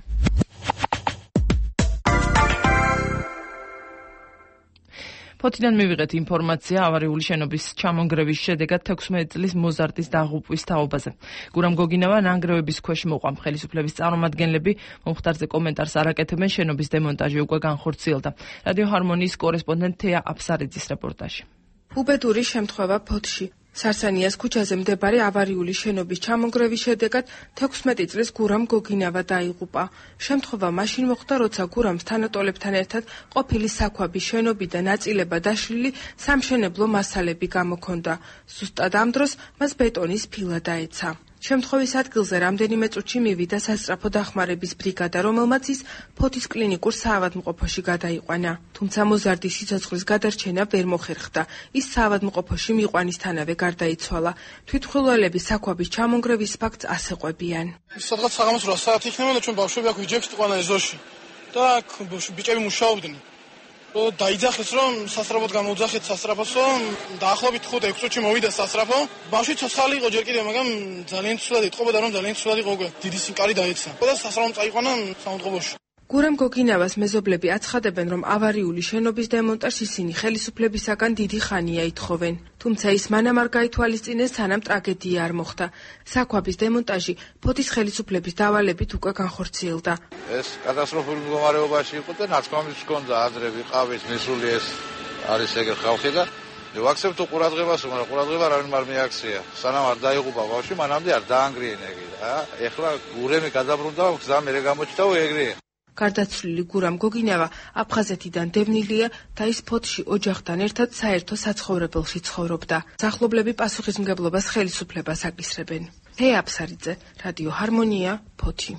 ფოთიდან მივიღეთ ინფორმაცია ავარიული შენობის ჩამონგრევის შედეგად თექვსმეტი წლის მოზარდის დაღუპვის თაობაზე. გურამ გოგინავა ნანგრევების ქვეშ მოყვა. ხელისუფლების წარმომადგენლები მომხდარზე კომენტარს არ აკეთებენ, შენობის დემონტაჟი უკვე განხორციელდა. რადიო ჰარმონიის კორესპონდენტ თეა აფსარიძის რეპორტაჟი. უბედური შემთხვევა ფოთში. სარსანიას ქუჩაზე მდებარე ავარიული შენობის ჩამონგრევის შედეგად თექვსმეტი წლის გურამ გოგინავა დაიღუპა. შემთხვევა მაშინ მოხდა, როცა გურამს თანატოლებთან ერთად ყოფილი საქვაბის შენობიდან ნაწილება დაშლილი სამშენებლო მასალები გამოქონდა. ზუსტად ამ დროს მას ბეტონის ფილა დაეცა. შემთხვევის ადგილზე რამდენიმე წუთში მივიდა სასწრაფო დახმარების ბრიგადა, რომელმაც ის ფოთის კლინიკურ საავადმყოფოში გადაიყვანა. თუმცა მოზარდის სიცოცხლის გადარჩენა ვერ მოხერხდა. ის საავადმყოფოში მიყვანისთანავე გარდაიცვალა. თვითმხილველები საქვაბის ჩამონგრევის ფაქტს ასე ყვებიან. სადღაც საღამოს რვა საათი იქნება და ჩვენ ბავშვები აქ ვიჯებთ ყვანა ეზოში. და აქ ბიჭები მუშაობდნენ. დაიძახეს რომ სასწრაფოდ გამოუძახეთ სასწრაფოსო, დაახლოებით ხუთ ექვსი წუთში მოვიდა სასწრაფო. ბავშვი ცოცხალი იყო ჯერ კიდევ, მაგრამ ძალიან ცუდად იტყობოდა, რომ ძალიან ცუდად იყო უკვე. დიდი სინკარი დაეცა. და სასწრაფომ წაიყვანა საავადმყოფოში. გურამ გოგინავას მეზობლები აცხადებენ, რომ ავარიული შენობის დემონტაჟს ისინი ხელისუფლებისაგან დიდი ხანია ითხოვენ. თუმცა ის მანამ არ გაითვალისწინეს, სანამ ტრაგედია არ მოხდა. საქვაბის დემონტაჟი ფოთის ხელისუფლების დავალებით უკვე განხორციელდა. ეს კატასტროფული მდგომარეობაში იყო და ნაცვლად ჰქონდა აზრები, ყავის, მისული ეს არის ეგრე ხალხი და ვაქცევთ ყურადღებას, მაგრამ ყურადღება რაიმე არ მიაქცია. სანამ არ დაიღუპა ბავშვი, მანამდე არ დაანგრიენა იგი. ეხლა გურემი გადაბრუნდა, გზა მერე გამოჩნდა ეგრე. გარდაცვლილი გურამ გოგინავა აფხაზეთიდან დევნილია და ის ფოთში ოჯახთან ერთად საერთო საცხოვრებელში ცხოვრობდა. სახლობლები პასუხისმგებლობას ხელისუფლებას აკისრებენ. თეა აფსარიძე, რადიო ჰარმონია, ფოთი.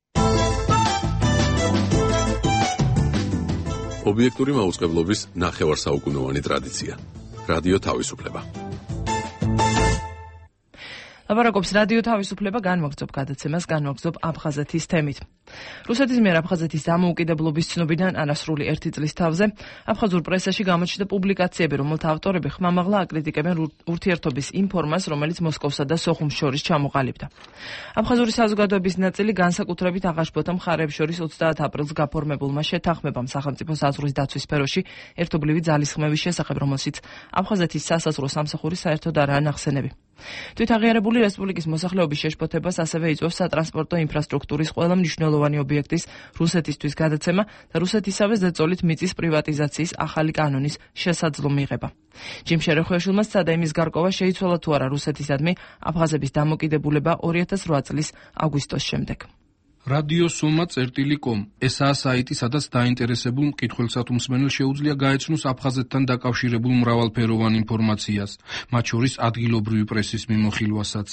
ობიექტური მაუწყებლობის ნახევარსაუკუნოვანი ტრადიცია. რადიო თავისუფლება. ლაპარაკობს რადიო თავისუფლება, განვაგრძობ გადაცემას, განვაგრძობ აფხაზეთის თემით. რუსეთის მიერ აფხაზეთის დამოუკიდებლობის ცნობიდან არასრული ერთი წლის თავზე აფხაზურ პრესაში გამოჩნდა პუბლიკაციები, რომელთა ავტორები ხმამაღლა აკრიტიკებენ ურთიერთობის იმ ფორმას, რომელიც მოსკოვსა და სოხუმს შორის ჩამოყალიბდა. აფხაზური საზოგადოების ნაწილი განსაკუთრებით აღაშფოთა მხარეებს შორის ოცდაათ აპრილს გაფორმებულმა შეთანხმებამ სახელმწიფო საზღვრის დაცვის სფეროში ერთობლივი ძალისხმევის შესახებ, რომელშიც აფხაზეთის სასაზღვრო სამსახური საერთოდ არაა ნახსენები. თვითაღიარებული რესპუბლიკის მოსახლეობის შეშფოთებას ასევე იწვევს სატრანსპორტო ინფრასტრუქტურის ყველა მნიშვნელოვანი ობიექტის რუსეთისთვის გადაცემა და რუსეთისავე ზეწოლით მიწის პრივატიზაციის ახალი კანონის შესაძლო მიღება. ჯიმ შერეხვეშვილმა სცადა იმის გარკვევა, შეიცვალა თუ არა რუსეთისადმი აფხაზების დამოკიდებულება ორი ათას რვა წლის აგვისტოს შემდეგ. რადიო სომა წერტილი კომ ესაა საიტი, სადაც დაინტერესებულ მკითხველსა თუ მსმენელს შეუძლია გაეცნოს აფხაზეთთან დაკავშირებულ მრავალფეროვან ინფორმაციას, მათ შორის ადგილობრივი პრესის მიმოხილვასაც.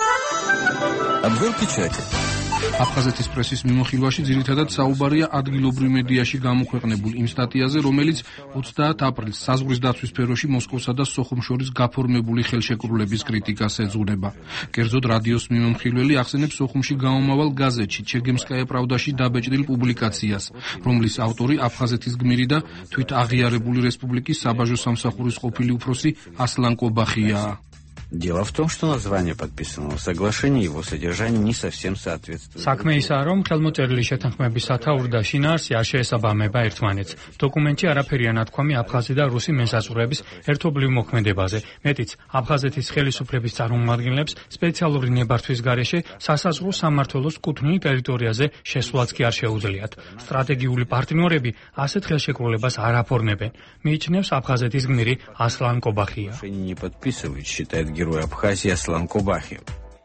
აფხაზეთის პრესის მიმოხილვაში ძირითადად საუბარია ადგილობრივ მედიაში გამოქვეყნებულ იმ სტატიაზე, რომელიც ოცდაათ აპრილს საზღვრის დაცვის სფეროში მოსკოვსა და სოხუმს შორის გაფორმებული ხელშეკრულების კრიტიკას ეძღვნება. კერძოდ, რადიოს მიმოხილველი ახსენებს სოხუმში გამომავალ გაზეთში ჩერგემსკაია პრავდაში დაბეჭდილ პუბლიკაციას, რომლის ავტორი აფხაზეთის გმირი და თვით აღიარებული რესპუბლიკის საბაჟო სამსახურის ყოფილი უფროსი ასლან კობახიაა. Дело в том, что название подписанного соглашения и его содержание не совсем соответствует. საქმე ისაა, რომ ხელმოწერილი შეთანხმების სათაური და შინაარსი არ შეესაბამება ერთმანეთს. დოკუმენტში არაფერია ნათქვამი აფხაზი და რუსი მეზაზღვრების ერთობლივ მოქმედებაზე. მეტიც, აფხაზეთის ხელისუფლების წარმომადგენლებს სპეციალური ნებართვის გარეშე სასაზღვრო სამმართველოს კუთვნილ ტერიტორიაზე შესვლაც კი არ შეუძლიათ. სტრატეგიული პარტნიორები ასეთ ხელშეკრულებას არ აფორმებენ. მიიჩნევს აფხაზეთის გმირი ასლან კობახია. Герой Абхазии Аслан Кобахев.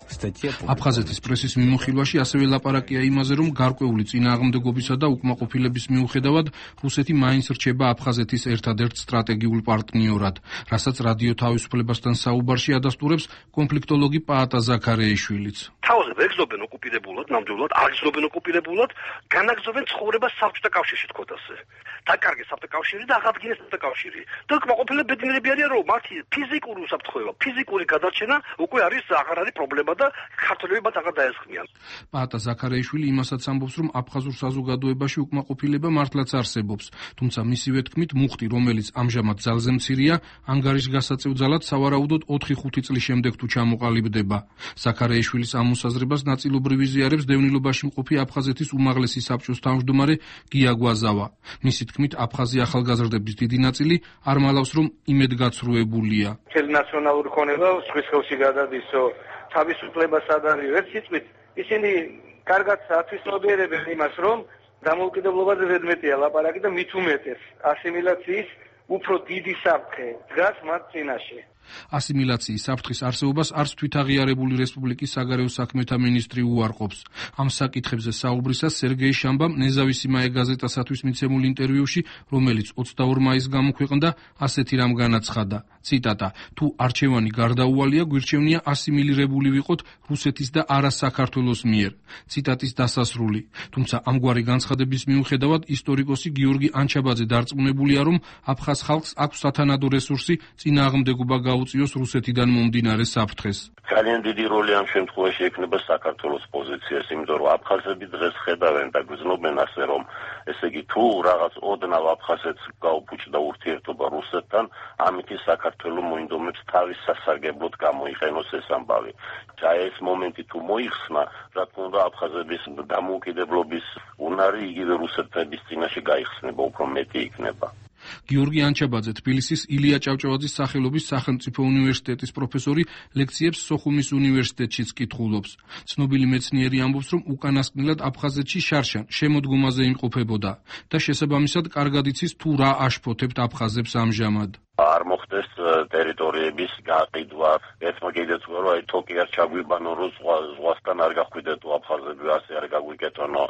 აფხაზეთის პრესის მიმოხილვაში ასევე ლაპარაკია იმაზე, რომ გარკვეული წინააღმდეგობისა და უკმაყოფილების მიუხედავად რუსეთი მაინც რჩება აფხაზეთის ერთადერთ სტრატეგიულ პარტნიორად, რასაც რადიო თავისუფლებასთან საუბარში ადასტურებს კონფლიქტოლოგი პაატა ზაქარეიშვილიც. თავზე ვეგზობენ ოკუპირებულად, ნამდვილად არ იზნობენ ოკუპირებულად, განაგზობენ ცხოვრებას საბჭოთა კავშირში თქოდასე. დაკარგეს საბჭოთა კავშირი და აღადგინეს საბჭოთა კავშირი. და უკმაყოფილები ბედნიერები არიან, რომ მათი ფიზიკური უსაფრთხოება, ფიზიკური გადარჩენა უკვე არის აღარ არის პრობლემა და ქართველები მათ აღარ დაესხმიან. პაატა ზაქარეიშვილი იმასაც ამბობს, რომ აფხაზურ საზოგადოებაში უკმაყოფილება მართლაც არსებობს, თუმცა მისივე თქმით, მუხტი, რომელიც ამჟამად ძალზე მცირეა, ანგარიშ გასაწევ ძალად სავარაუდოდ ოთხი ხუთი წლის შემდეგ თუ ჩამოყალიბდება. ზაქარეიშვილის ამ მოსაზრებას ნაწილობრივ იზიარებს დევნილობაში მყოფი აფხაზეთის უმაღლესი საბჭოს თავმჯდომარე გია გვაზავა. მისი თქმით, აფხაზი ახალგაზრდების დიდი ნაწილი არ მალავს, რომ იმედგაცრუებულია. მთელი ნაციონალური ქონება სხვის ხელში გადადისო თავისუფლებას არ არის ერთ სიტყვით, ისინი კარგად ათვისნობიერებენ იმას, რომ დამოუკიდებლობაზე ზედმეტია ლაპარაკი და მით უმეტეს ასიმილაციის უფრო დიდი საფრთხე დგას მათ წინაშე. ასიმილაციის საფრთხის არსებობას არც თვითაღიარებული რესპუბლიკის საგარეო საქმეთა მინისტრი უარყოფს. ამ საკითხებზე საუბრისას სერგეი შამბამ ნეზავისიმაე გაზეტასათვის მიცემულ ინტერვიუში, რომელიც ოცდაორ მაისს გამოქვეყნდა, ასეთი რამ განაცხადა. ციტატა: თუ არჩევანი გარდაუვალია, გვირჩევნია ასიმილირებული ვიყოთ რუსეთის და არა საქართველოს მიერ. ციტატის დასასრული. თუმცა ამგვარი განცხადების მიუხედავად ისტორიკოსი გიორგი ანჩაბაძე დარწმუნებულია, რომ აფხაზ ხალხს აქვს სათანადო რესურსი წინააღმდეგობა გაუწიოს რუსეთიდან მომდინარე საფრთხეს. ძალიან დიდი როლი ამ შემთხვევაში ექნება საქართველოს პოზიციას, იმიტომ რომ აფხაზები დღეს ხედავენ და გრძნობენ ასე, რომ ესე იგი თუ რაღაც ოდნავ აფხაზეთს გაუფუჭდა ურთიერთობა რუსეთთან, ამით საქართველო მოინდომებს თავის სასარგებლოდ გამოიყენოს ეს ამბავი. აი ეს მომენტი თუ მოიხსნა, რა თქმა უნდა აფხაზების დამოუკიდებლობის უნარი იგივე რუსეთის წინაშე გაიხსნება, უფრო მეტი იქნება. გიორგი ანჩაბაძე თბილისის ილია ჭავჭავაძის სახელობის სახელმწიფო უნივერსიტეტის პროფესორი ლექციებს სოხუმის უნივერსიტეტშიც კითხულობს. ცნობილი მეცნიერი ამბობს, რომ უკანასკნელად აფხაზეთში შარშან შემოდგომაზე იმყოფებოდა და შესაბამისად კარგად იცის თუ რა აშფოთებთ აფხაზებს ამჟამად. არ მოხდეს ტერიტორიების გაყიდვა, ერთმა კიდეცვა რომ აი თოკი არ ჩაგვიბანო, რომ ზღვასთან არ გახვიდეთო აფხაზები, ასე არ გაგვიკეთონო.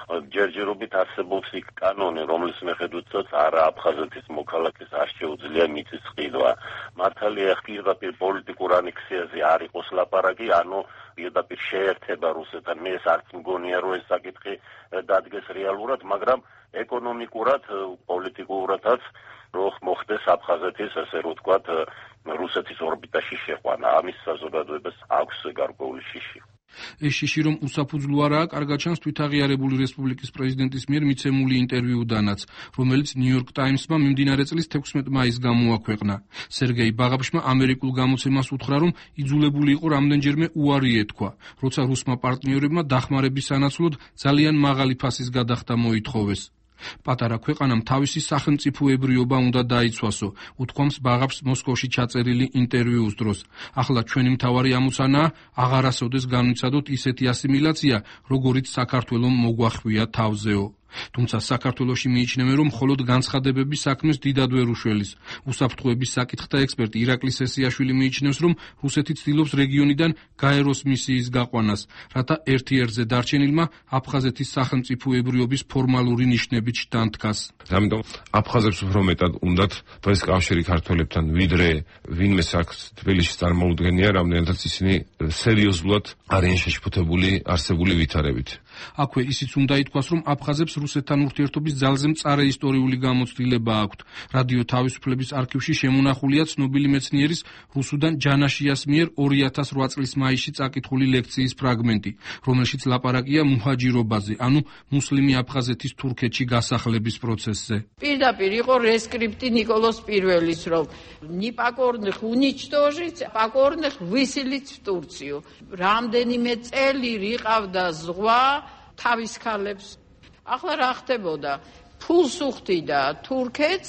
ჯერჯერობით არსებობს იქ კანონი, რომლის მიხედვითაც არა აფხაზეთის მოქალაქეს არ შეუძლია მიწის ყიდვა. მართალია პირდაპირ პოლიტიკურ ანექსიაზე არ იყოს ლაპარაკი, ანუ პირდაპირ შეერთება რუსეთთან, მე ეს არც მგონია, რომ ეს საკითხი დადგეს რეალურად, მაგრამ ეკონომიკურად, პოლიტიკურადაც რომ მოხდეს აფხაზეთის, ასე რომ ვთქვათ, რუსეთის ორბიტაში შეყვანა. ამის საზოგადოებას აქვს გარკვეული შიში. ეს შიში რომ უსაფუძვლო არაა, კარგად ჩანს თვითაღიარებული რესპუბლიკის პრეზიდენტის მიერ მიცემული ინტერვიუდანაც, რომელიც ნიუ-იორკ ტაიმსმა მიმდინარე წლის თექვსმეტ მაისს გამოაქვეყნა. სერგეი ბაღაფშმა ამერიკულ გამოცემას უთხრა, რომ იძულებული იყო რამდენჯერმე უარი ეთქვა, როცა რუსმა პარტნიორებმა დახმარების სანაცვლოდ ძალიან მაღალი ფასის გადახდა მოითხოვეს. პატარა ქვეყანამ თავისი სახელმწიფოებრიობა უნდა დაიცვასო, უთქვამს ბაღაფს მოსკოვში ჩაწერილი ინტერვიუს დროს. ახლა ჩვენი მთავარი ამოცანაა აღარასოდეს განვიცადოთ ისეთი ასიმილაცია, როგორიც საქართველომ მოგვახვია თავზეო. თუმცა საქართველოში მიიჩნევენ, რომ მხოლოდ განცხადებების საქმეს დიდად ვერ უშველის. უსაფრთხოების საკითხთა ექსპერტი ირაკლი სესიაშვილი მიიჩნევს, რომ რუსეთი ცდილობს რეგიონიდან გაეროს მისიის გაყვანას, რათა ერთ-ერთზე დარჩენილმა აფხაზეთის სახელმწიფოებრიობის ფორმალური ნიშნებით შთანთქას. ამიტომ აფხაზებს უფრო მეტად უნდათ დღეს კავშირი ქართველებთან, ვიდრე ვინმე საქმეს თბილისში წარმოუდგენია, რამდენადაც ისინი სერიოზულად არიან შეშფოთებული არსებული ვითარებით. აქვე ისიც უნდა ითქვას, რომ აფხაზებს რუსეთთან ურთიერთობის ძალზე მწარე ისტორიული გამოცდილება აქვთ. რადიო თავისუფლების არქივში შემონახულია ცნობილი მეცნიერის რუსუდან ჯანაშიას მიერ ორი ათას რვა წლის მაისში წაკითხული ლექციის ფრაგმენტი, რომელშიც ლაპარაკია მუჰაჯირობაზე, ანუ მუსლიმი აფხაზეთის თურქეთში გასახლების პროცესზე. პირდაპირ იყო რესკრიპტი ნიკოლოს პირველის, რომ ნი პაკორნიხ უნიჩტოჟიც, პაკორნიხ ვისილიც в Турცию. რამდენიმე წელი რიყავდა ზღვა თავის ქალებს. ახლა რა ხდებოდა? ფულს უხდიდა თურქეთს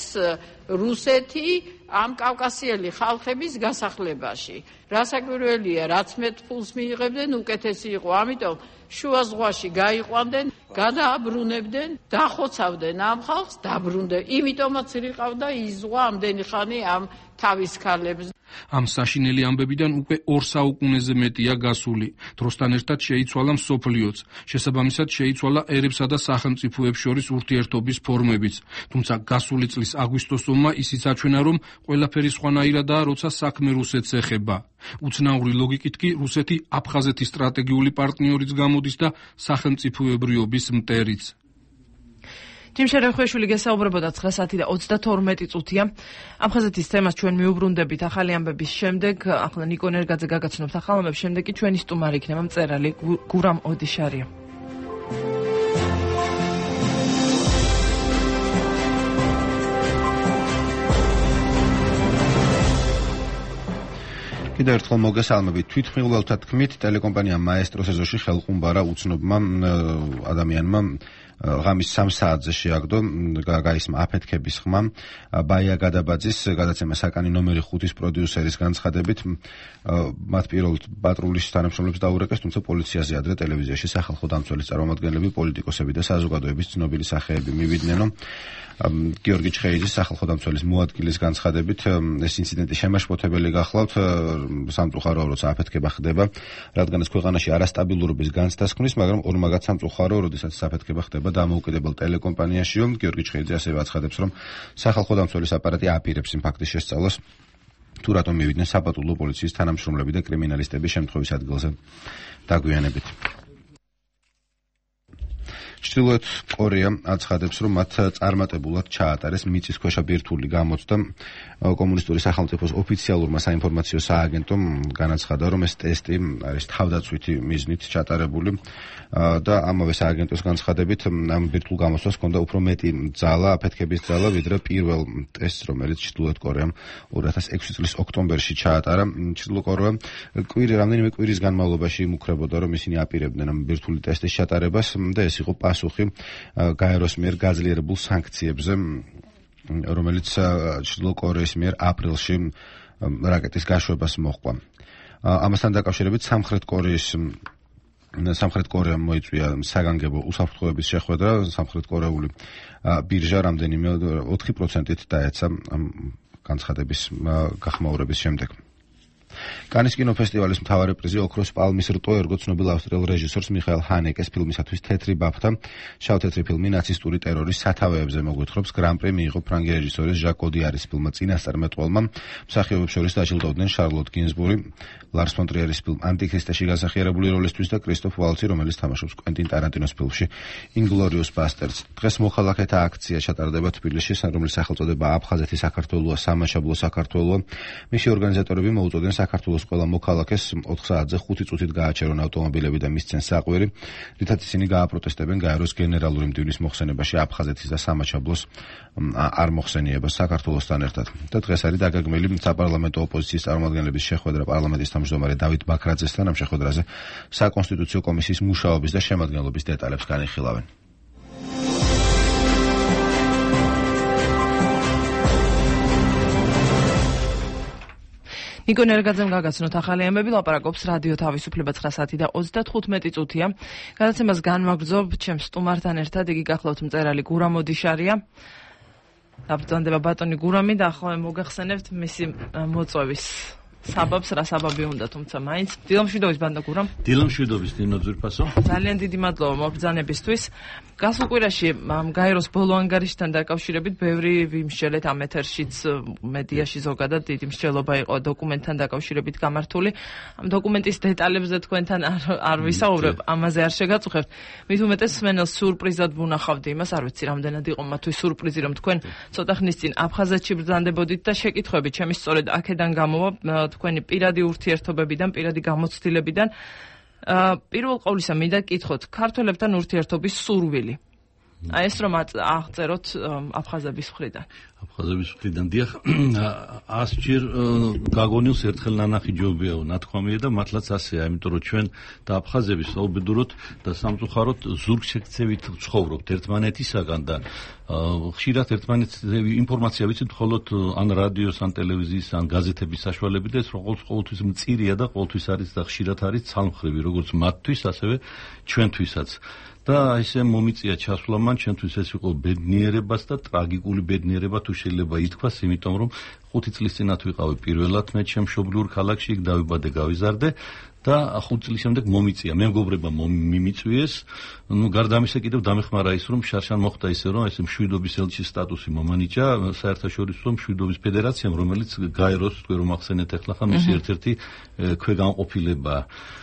რუსეთი ამ კავკასიელი ხალხების გასახლებაში. რასაკვირველია, რაც მეტ ფულს მიიღებდნენ, უკეთესი იყო. ამიტომ შუა ზღვაში გაიყვანდნენ, გადააბრუნებდნენ, დახოცავდნენ ამ ხალხს, დაბრუნდნენ. იმიტომაც რიყავდა ის ზღვა ამდენი ხანი ამ თავის ქალებს. ამ საშინელი ამბებიდან უკვე ორ საუკუნეზე მეტია გასული. დროსთან ერთად შეიცვალა მსოფლიოც. შესაბამისად შეიცვალა ერებსა და სახელმწიფოებს შორის ურთიერთობის ფორმებიც. თუმცა გასული წლის აგვისტოს ომმა ისიც აჩვენა, რომ ყველაფერი სხვანაირადაა, როცა საქმე რუსეთს ეხება. უცნაური ლოგიკით კი რუსეთი აფხაზეთის სტრატეგიული პარტნიორიც გამოდის და სახელმწიფოებრიობის მტერიც. ჯიმ შერეხვეშვილი გესაუბრებოდა ცხრა საათი და ოცდათორმეტი წუთია. აფხაზეთის თემას ჩვენ მიუბრუნდებით ახალი ამბების შემდეგ. ახლა ნიკო ნერგაძე გაგაცნობთ ახალ ამბებს, შემდეგ კი ჩვენი სტუმარი იქნება მწერალი გურამ ოდიშარია. კიდევ ერთხელ მოგესალმებით. თვითმხილველთა თქმით, ტელეკომპანია მაესტროს ეზოში ხელყუმბარა უცნობმა ადამიანმა ღამის სამ საათზე შეაგდო, გაისმა აფეთქების ხმა. ბაია გადაბაძის გადაცემა საკანი ნომერი ხუთის პროდიუსერის განცხადებით, მათ პირველ პატრულის თანამშრომლებს დაურეკეს, თუმცა პოლიციაზე ადრე ტელევიზიაში სახალხო დამცველის წარმომადგენლები, პოლიტიკოსები და საზოგადოების ცნობილი სახეები მივიდნენ. გიორგი ჩხეიძის სახალხო დამცველის მოადგილის განცხადებით, ეს ინციდენტი შემაშფოთებელი გახლავთ, სამწუხაროა, როცა აფეთქება ხდება, რადგანაც ქვეყანაში არასტაბილურობის განცდას ქმნის, მაგრამ ორმაგად სამწუხაროა, როდესაც აფეთქება ხდება დამოუკიდებელ ტელეკომპანიაშიო. გიორგი ჩხეიძე ასევე აცხადებს, რომ სახალხო დამცველის აპარატი აპირებს იმ ფაქტის შესწავლას, თუ რატომ მივიდნენ საპატრულო პოლიციის თანამშრომლები და კრიმინალისტები შემთხვევის ადგილზე დაგვიანებით. ჩრდილოეთ კორეა აცხადებს, რომ მათ წარმატებულად ჩაატარეს მიწისქვეშა ბირთვული გამოცდა. კომუნისტური სახელმწიფოს ოფიციალურმა საინფორმაციო სააგენტომ განაცხადა, რომ ეს ტესტი არის თავდაცვითი მიზნით ჩატარებული და ამავე სააგენტოს განცხადებით ამ ბირთვულ გამოცდას ჰქონდა უფრო მეტი ძალა, აფეთქების ძალა, ვიდრე პირველ ტესტს, რომელიც ჩრდილოეთ კორეამ ორი ათას ექვსი წლის ოქტომბერში ჩაატარა. ჩრდილოეთ კორეა კვირი რამდენიმე კვირის განმავლობაში იმუქრებოდა, რომ ისინი აპირებდნენ ამ ბირთვული ტესტის ჩატარებას და ეს იყო პასუხი გაეროს მიერ გაძლიერებულ სანქციებზე, რომელიც ჩრდილოეთ კორეის მიერ აპრილში რაკეტის გაშვებას მოჰყვა. ამასთან დაკავშირებით სამხრეთ კორეის სამხრეთ კორეამ მოიწვია საგანგებო უსაფრთხოების შეხვედრა. სამხრეთ კორეული ბირჟა რამდენიმე ოთხი პროცენტით დაეცა ამ განცხადების გახმაურების შემდეგ. კანის კინოფესტივალის მთავარი პრიზი ოქროს პალმის რტო ერგო ცნობილ ავსტრიელ რეჟისორს მიხაელ ჰანეკეს ფილმისათვის თეთრი ბაფთა შავ-თეთრი ფილმი ნაცისტური ტერორის სათავეებზე მოგვითხრობს გრან-პრი მიიღო ფრანგი რეჟისორის ჟაკ ოდიარის ფილმმა წინასწარმეტყველმა მსახიობებს შორის დაჯილდოვდნენ შარლოტ გინზბური, ლარს ფონ ტრიერის ფილმ ანტიქრისტეში განსახიერებული როლისთვის და კრისტოფ ვალცი, რომელიც თამაშობს კვენტინ ტარანტინოს ფილმში ინგლორიუს ბასტერდს. დღეს მოხალხეთა აქცია ჩატარდება თბილისში, რომლის სახელწოდება აფხაზეთი საქართველოა, სამაშაბლო საქართველოა. მისი ორგანიზატორები მოუწოდნენ საქართველოს ყველა მოქალაქეს ოთხ საათზე ხუთი წუთით გააჩერონ ავტომობილები და მისცენ საყვირი, რითაც ისინი გააპროტესტებენ გაეროს გენერალური მდივნის მოხსენებაში აფხაზეთის და სამაშაბლოს არ მოხსენიებას საქართველოსთან ერთად. და დღეს არის დაგეგმილი საპარლამენტო ოპოზიციის წარმომადგენლების შეხვედრა პარლამენტის თავმჯდომარე დავით ბაქრაძესთან. ამ შეხვედრაზე საკონსტიტუციო კომისიის მუშაობის და შემადგენლობის დეტალებს განიხილავენ. ნიკო ნერგაძემ გაგაცნოთ ახალი ამბები, ლაპარაკობს რადიო თავისუფლება ცხრა საათი და ოცდათხუთმეტი წუთია. გადაცემას განმაგრძობ ჩემს სტუმართან ერთად, იგი გახლავთ მწერალი გურამ ოდიშარია. დაბრძანდება ბატონი გურამი და ახლა მოგახსენებთ მისი მოწვევის საბაბს, რა საბაბი უნდა, თუმცა მაინც. დილამშვიდობის ბანდა გურამ. დილამშვიდობის დინო ძვირფასო. ძალიან დიდი მადლობა მობრძანებისთვის. გასულ კვირაში გაეროს ბოლო ანგარიშთან დაკავშირებით ბევრი ვიმსჯელეთ ამ ეთერშიც, მედიაში ზოგადად დიდი მსჯელობა იყო დოკუმენტთან დაკავშირებით გამართული. ამ დოკუმენტის დეტალებზე თქვენთან არ არ ვისაუბრებ, ამაზე არ შეგაწუხებთ. მით უმეტეს სმენელს სურპრიზად ვუნახავდი იმას, არ ვიცი რამდენად იყო მათთვის სურპრიზი, რომ თქვენ ცოტა ხნის წინ აფხაზეთში ბრძანდებოდით და შეკითხვები ჩემი სწორედ აქედან გამოვა თქვენი პირადი ურთიერთობებიდან, პირადი გამოცდილებიდან. პირველ ყოვლისა მინდა გკითხოთ ქართველებთან ურთიერთობის სურვილი. აი ეს რომ აღწეროთ აფხაზების მხრიდან. აფხაზების მხრიდან დიახ, ასჯერ გაგონილს ერთხელ ნანახი ჯობიაო ნათქვამია და მართლაც ასეა, იმიტომ რომ ჩვენ და აფხაზები საუბედუროთ და სამწუხაროდ ზურგშექცევით ცხოვრობთ ერთმანეთისაგან და ხშირად ერთმანეთზე ინფორმაცია ვიცით მხოლოდ ან რადიოს, ან ტელევიზიის, ან გაზეთების საშუალებით და ეს ყოველთვის მწირია და ყოველთვის არის და ხშირად არის ცალმხრივი, როგორც მათთვის, ასევე ჩვენთვისაც. და ესე მომიწია ჩასვლა მან ჩვენთვის ეს იყო ბედნიერებას და ტრაგიკული ბედნიერება თუ შეიძლება ითქვას, იმიტომ რომ ხუთი წლის წინათ ვიყავი პირველად მე ჩემ მშობლიურ ქალაქში, იქ დავიბადე, გავიზარდე და ხუთი წლის შემდეგ მომიწია. მე მეგობრებმა მიმიწვიეს, ნუ გარდა ამისა კიდევ დამეხმარა ის რომ შარშან მოხდა ისე რომ ეს მშვიდობის ელჩის სტატუსი მომანიჭა საერთაშორისო მშვიდობის ფედერაციამ, რომელიც გაეროს თქვენ რომ ახსენეთ ახლა ხან მისი ერთ-ერთი ქვეგანყოფილებაა.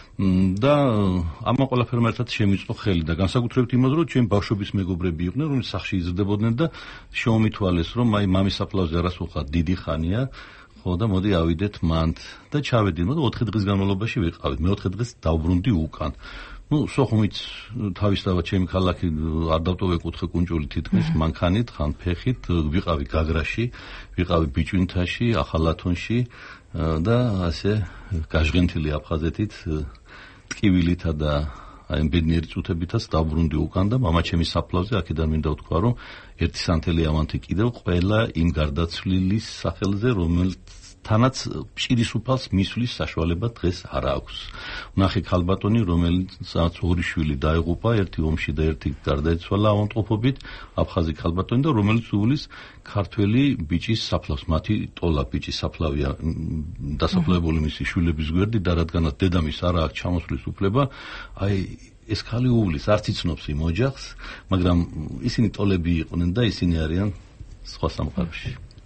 და ამან ყველაფერმა ერთად შემიწყო ხელი და განსაკუთრებით იმას რომ ჩვენ ბავშვობის მეგობრები იყვნენ, რომლებიც სახლში იზრდებოდნენ და შეომითვალეს რომ აი მამის აფლავზე არასრულყად დიდი ხანია, ხო და მოდი ავიდეთ მანდ და ჩავედით, მოდი ოთხი დღის განმავლობაში ვიყავით. მე ოთხი დღეს დავბრუნდი უკან. ну, სოხუმით თავისთავად ჩემი ქალაქი არ დავტოვე კუთხე კუნჭული თითქმის მანქანით, ხან ფეხით, ვიყავი გაგრაში, ვიყავი ბიჭვინთაში, ახალათონში და ასე გაჟღენთილი აფხაზეთით, ტკივილითა და აი ბედნიერი წუთებითაც დავბრუნდი უკან და მამაჩემის საფლავზე აქედან მინდა ვთქვა, რომ ერთი სანთელი ავანთი კიდევ ყველა იმ გარდაცვლილის სახელზე, რომელიც თანაც ფშირის უფალს მისვლის საშუალება დღეს არ აქვს. ვნახე ქალბატონი, რომელსაც ორი შვილი დაეღუპა, ერთი ომში და ერთი გარდაიცვალა ავადმყოფობით, აფხაზი ქალბატონი და რომელიც უვლის ქართველი ბიჭის საფლავს, მათი ტოლა ბიჭის საფლავია დასაფლავებული მისი შვილების გვერდით და რადგანაც დედამის არ აქვს ჩამოსვლის უფლება, აი ეს ქალი უვლის, არც იცნობს იმ ოჯახს, მაგრამ ისინი ტოლები იყვნენ და ისინი არიან სხვა სამყაროში.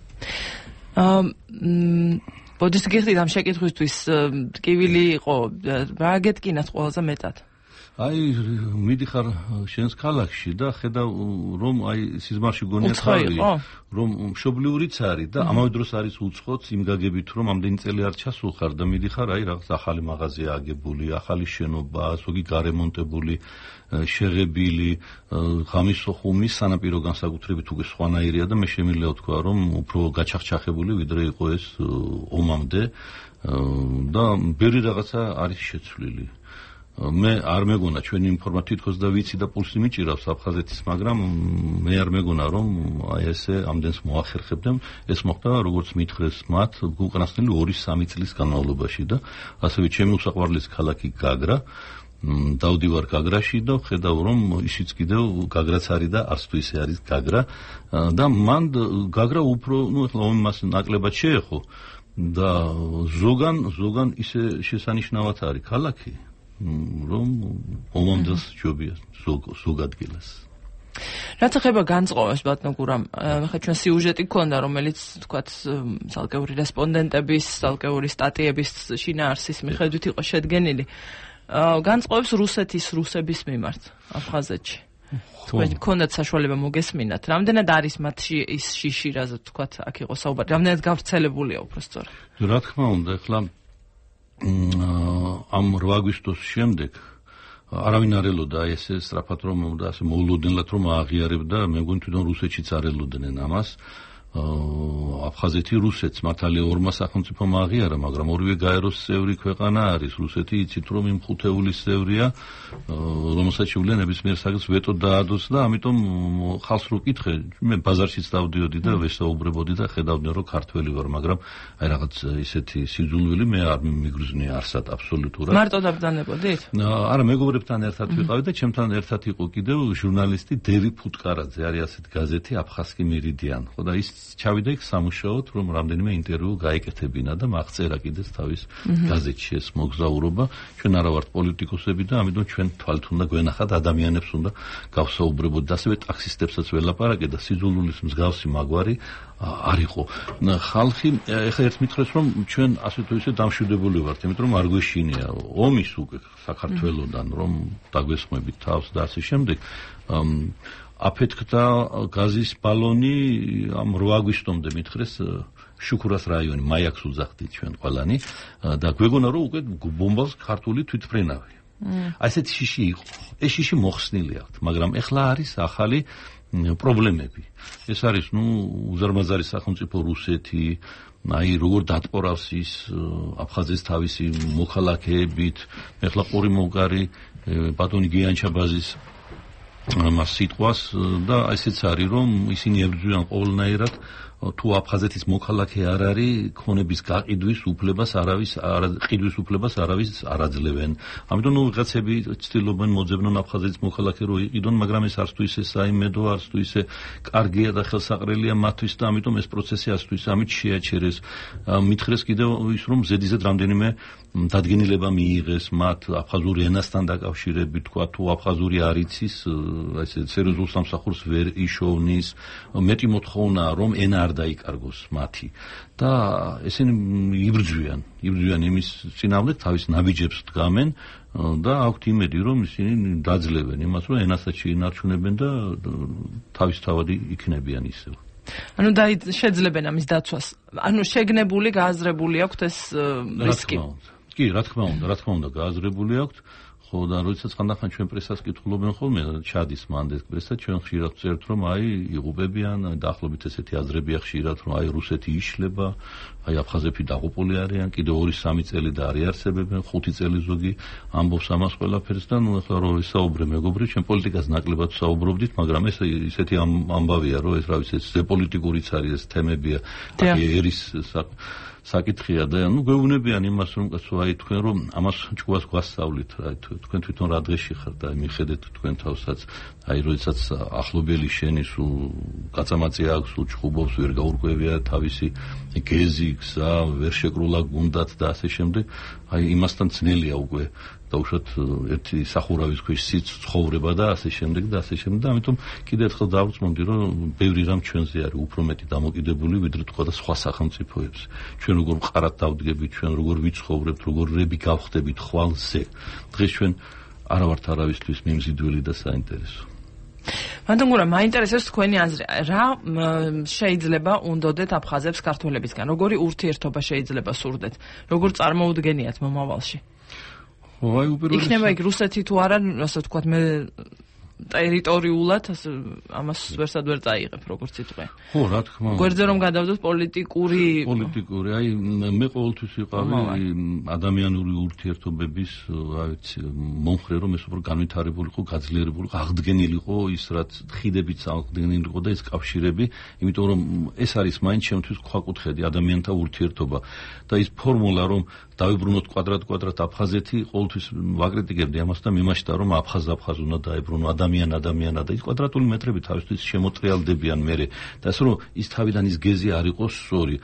ბოდის გიხდით ამ შეკითხვისთვის ტკივილი იყო, რა გეტკინათ ყველაზე მეტად? აი მიდიხარ შენს ქალაქში და ხედავ რომ აი სიზმარში გონია ხარი, რომ მშობლიურიც არის და ამავე დროს არის უცხოც იმ გაგებით რომ ამდენი წელი არ ჩასულხარ და მიდიხარ აი რაღაც ახალი მაღაზია აგებული, ახალი შენობა, ზოგი გარემონტებული, შეღებილი, ღამის სოხუმის სანაპირო განსაკუთრებით უკვე სხვანაირია და მე შემიძლია ვთქვა რომ უფრო გაჩახჩახებული ვიდრე იყო ეს ომამდე და ბევრი რაღაცა არის შეცვლილი. მე არ მეგონა ჩვენი ინფორმაცია თითქოს და ვიცი და პულსი მიჭირავს აფხაზეთის, მაგრამ მე არ მეგონა რომ აი ესე ამდენს მოახერხებდნენ. ეს მოხდა როგორც მითხრეს მათ უკანასკნელი ორი სამი წლის განმავლობაში და ასევე ჩემი უსაყვარლესი ქალაქი გაგრა, დავდივარ გაგრაში და ხედავ რომ ისიც კიდევ გაგრაც არის და არც თუ ისე არის გაგრა და მან გაგრა უფრო, ну, ეხლა ომი მას ნაკლებად შეეხო და ზოგან ზოგან ისე შესანიშნავად არის ქალაქი, რომ ომამდელს ჯობია ზოგ ზოგ ადგილას. რაც ეხება განწყობას ბატონო გურამ, ხა ჩვენ სიუჟეტი გქონდა, რომელიც თქვათ ცალკეული რესპონდენტების, ცალკეული სტატიების შინაარსის მიხედვით იყო შედგენილი. განწყობს რუსეთის რუსების მიმართ აფხაზეთში. თქვენ გქონდათ საშუალება მოგესმინათ, რამდენად არის მათში ის შიში, რაზეც თქვათ აქ იყო საუბარი, რამდენად გავრცელებულია უბრალოდ. რა თქმა უნდა, ახლა ამ რვა აგვისტოს შემდეგ არავინ არ ელოდა ესე სწრაფად რომ და ასე მოულოდნელად რომ აღიარებდა, მე მგონი თვითონ რუსეთშიც არ ელოდნენ ამას. აფხაზეთი რუსეთს მართალია ორმა სახელმწიფომ აღიარა, მაგრამ ორივე გაეროს წევრი ქვეყანა არის. რუსეთი იცით რომ იმ ხუთეულის წევრია, რომელსაც შეუძლია ნებისმიერ საკითხს ვეტო დაადოს და ამიტომ ხალხს რო კითხე, მე ბაზარშიც დავდიოდი და ვესაუბრებოდი და ხედავდნენ რომ ქართველი ვარ, მაგრამ აი რაღაც ისეთი სიძულვილი მე არ მიგრძნია არსად აბსოლუტურად. მარტო დაბრძანებოდით? არა, მეგობრებთან ერთად ვიყავი და ჩემთან ერთად იყო კიდევ ჟურნალისტი დევი ფუტკარაძე, არის ასეთი გაზეთი აფხაზკი მერიდიან. ხო და ის ჩავიდა იქ სამუშაოდ, რომ რამდენიმე ინტერვიუ გაეკეთებინა და მაგწერა კიდეც თავის გაზეთში ეს მოგზაურობა. ჩვენ არა ვართ პოლიტიკოსები და ამიტომ ჩვენ თვალთ უნდა გვენახათ, ადამიანებს უნდა გავსაუბრებოდეთ და ასევე ტაქსისტებსაც ველაპარაკე და სიძულვილის მსგავსი მაგვარი არ იყო. ხალხი ეხლა ერთ მითხრეს რომ ჩვენ ასე თუ ისე დამშვიდებული ვართ, იმიტომ რომ არ გვეშინია ომის უკვე საქართველოსთან რომ დაგვესხმებით თავს და ასე შემდეგ. აფეთქდა გაზის ბალონი ამ რვა აგვისტომდე მითხრეს შუქურას რაიონი, მაიაქს უძახდით ჩვენ ყველანი და გვეგონა რომ უკვე ბომბავს ქართული თვითმფრინავი. აი ესეთი შიში იყო. ეს შიში მოხსნილი აქვს, მაგრამ ეხლა არის ახალი პრობლემები. ეს არის ნუ უზარმაზარი სახელმწიფო რუსეთი, აი როგორ დატყორავს ის აფხაზეთის თავისი მოქალაქეებით, ეხლა ყური მოვკარი ბატონი გიანჩაბაზის მას სიტყვას და ესეც არის რომ ისინი ებრძვიან ყოველნაირად თუ აფხაზეთის მოქალაქე არ არის, ქონების გაყიდვის უფლებას არავის ყიდვის უფლებას არავის არ აძლევენ. ამიტომ ნუ ვიღაცები ცდილობენ მოძებნონ აფხაზეთის მოქალაქე რო იყიდონ, მაგრამ ეს არც თუ ისე საიმედო, არც თუ ისე კარგია და ხელსაყრელია მათთვის და ამიტომ ეს პროცესი არც თუ ისე ამით შეაჩერეს. მითხრეს კიდევ ის რომ ზედიზედ რამდენიმე დადგენილება მიიღეს მათ აფხაზური ენასთან დაკავშირებით, თქვა თუ აფხაზური არ იცის, ესე სერიოზულ სამსახურს ვერ იშოვნის, მეტი მოთხოვნაა რომ ენა არ დაიკარგოს მათი და ესენი იბრძვიან, იბრძვიან იმის წინააღმდეგ, თავის ნაბიჯებს დგამენ და აქვთ იმედი რომ ისინი დაძლევენ იმას, რომ ენასაც შეინარჩუნებენ და თავისთავად იქნებიან ისევ. ანუ და შეძლებენ ამის დაცვას. ანუ შეგნებული, გააზრებული აქვთ ეს რისკი. კი, რა თქმა უნდა, რა თქმა უნდა, გააზრებული აქვთ. ხო და როდესაც ხანდახან ჩვენ პრესას კითხულობენ ხოლმე, ჩადის მანდეთ პრესა, ჩვენ ხშირად წერთ რომ აი იღუპებიან, დაახლოებით ესეთი აზრებია ხშირად რომ აი რუსეთი იშლება, აი აფხაზები დაღუპული არიან, კიდევ ორი სამი წელი და არ იარსებებენ, ხუთი წელი ზოგი ამბობს ამას ყველაფერს და ნუ ახლა რომ ვისაუბრე მეგობრი, ჩვენ პოლიტიკას ნაკლებად ვსაუბრობდით, მაგრამ ეს ისეთი ამბავია რომ ეს რა ვიცი, ეს ზეპოლიტიკურიც არის, ეს თემებია, აი ერის საკითხია და ნუ გვეუბნებიან იმას რომ კაცო აი თქვენ რომ ამას ჭკუას გვასწავლით, აი თქვენ თვითონ რა დღეში ხართ და მიხედეთ თქვენ თავსაც, აი როდესაც ახლობელი შენი სულ კაცამაწი აქვს, სულ ჭკუბობს, ვერ გაურკვევია თავისი გეზი, გზა, ვერ შეკრულა გუნდად და ასე შემდეგ, აი იმასთან ძნელია უკვე დაუშვათ ერთი სახურავის ქვეშ სიც ცხოვრება და ასე შემდეგ და ასე შემდეგ და ამიტომ კიდევ ერთხელ დავწმუნდი რომ ბევრი რამ ჩვენზე არის უფრო მეტი დამოკიდებული ვიდრე თქვა და სხვა სახელმწიფოებს. ჩვენ როგორ მყარად დავდგებით, ჩვენ როგორ ვიცხოვრებთ, როგორ რები გავხდებით ხვალზე. დღეს ჩვენ არა ვართ არავისთვის მიმზიდველი და საინტერესო. ბატონ გურამ, მაინტერესებს თქვენი აზრი. რა შეიძლება უნდოდეთ აფხაზებს ქართველებისგან? როგორი ურთიერთობა შეიძლება სურდეთ? როგორ წარმოუდგენიათ მომავალში? აი უპირველეს იქნება იქ რუსეთი თუ არა, ასე ვთქვათ, მე ტერიტორიულად ამას ვერსად ვერ წაიღებ, როგორც იტყვე. ხო, რა თქმა უნდა. გვერდზე რომ გადავდოთ პოლიტიკური პოლიტიკური, აი მე ყოველთვის ვიყავი ადამიანური ურთიერთობების, რა ვიცი, მომხრე რომ ეს უფრო განვითარებული იყო, გაძლიერებული იყო, აღდგენილი იყო ის რაც ხიდებიც აღდგენილი იყო და ეს კავშირები, იმიტომ რომ ეს არის მაინც ჩემთვის ქვაკუთხედი ადამიანთა ურთიერთობა და ის ფორმულა რომ დავიბრუნოთ კვადრატ კვადრატ აფხაზეთი, ყოველთვის ვაკრიტიკებდი ამას და მიმაჩნდა რომ აფხაზ აფხაზ უნდა დაებრუნო ადამიან ადამიანად და ის კვადრატული მეტრები თავისთვის შემოტრიალდებიან მერე და ასე რომ ის თავიდან ის გეზი არ იყოს სწორი.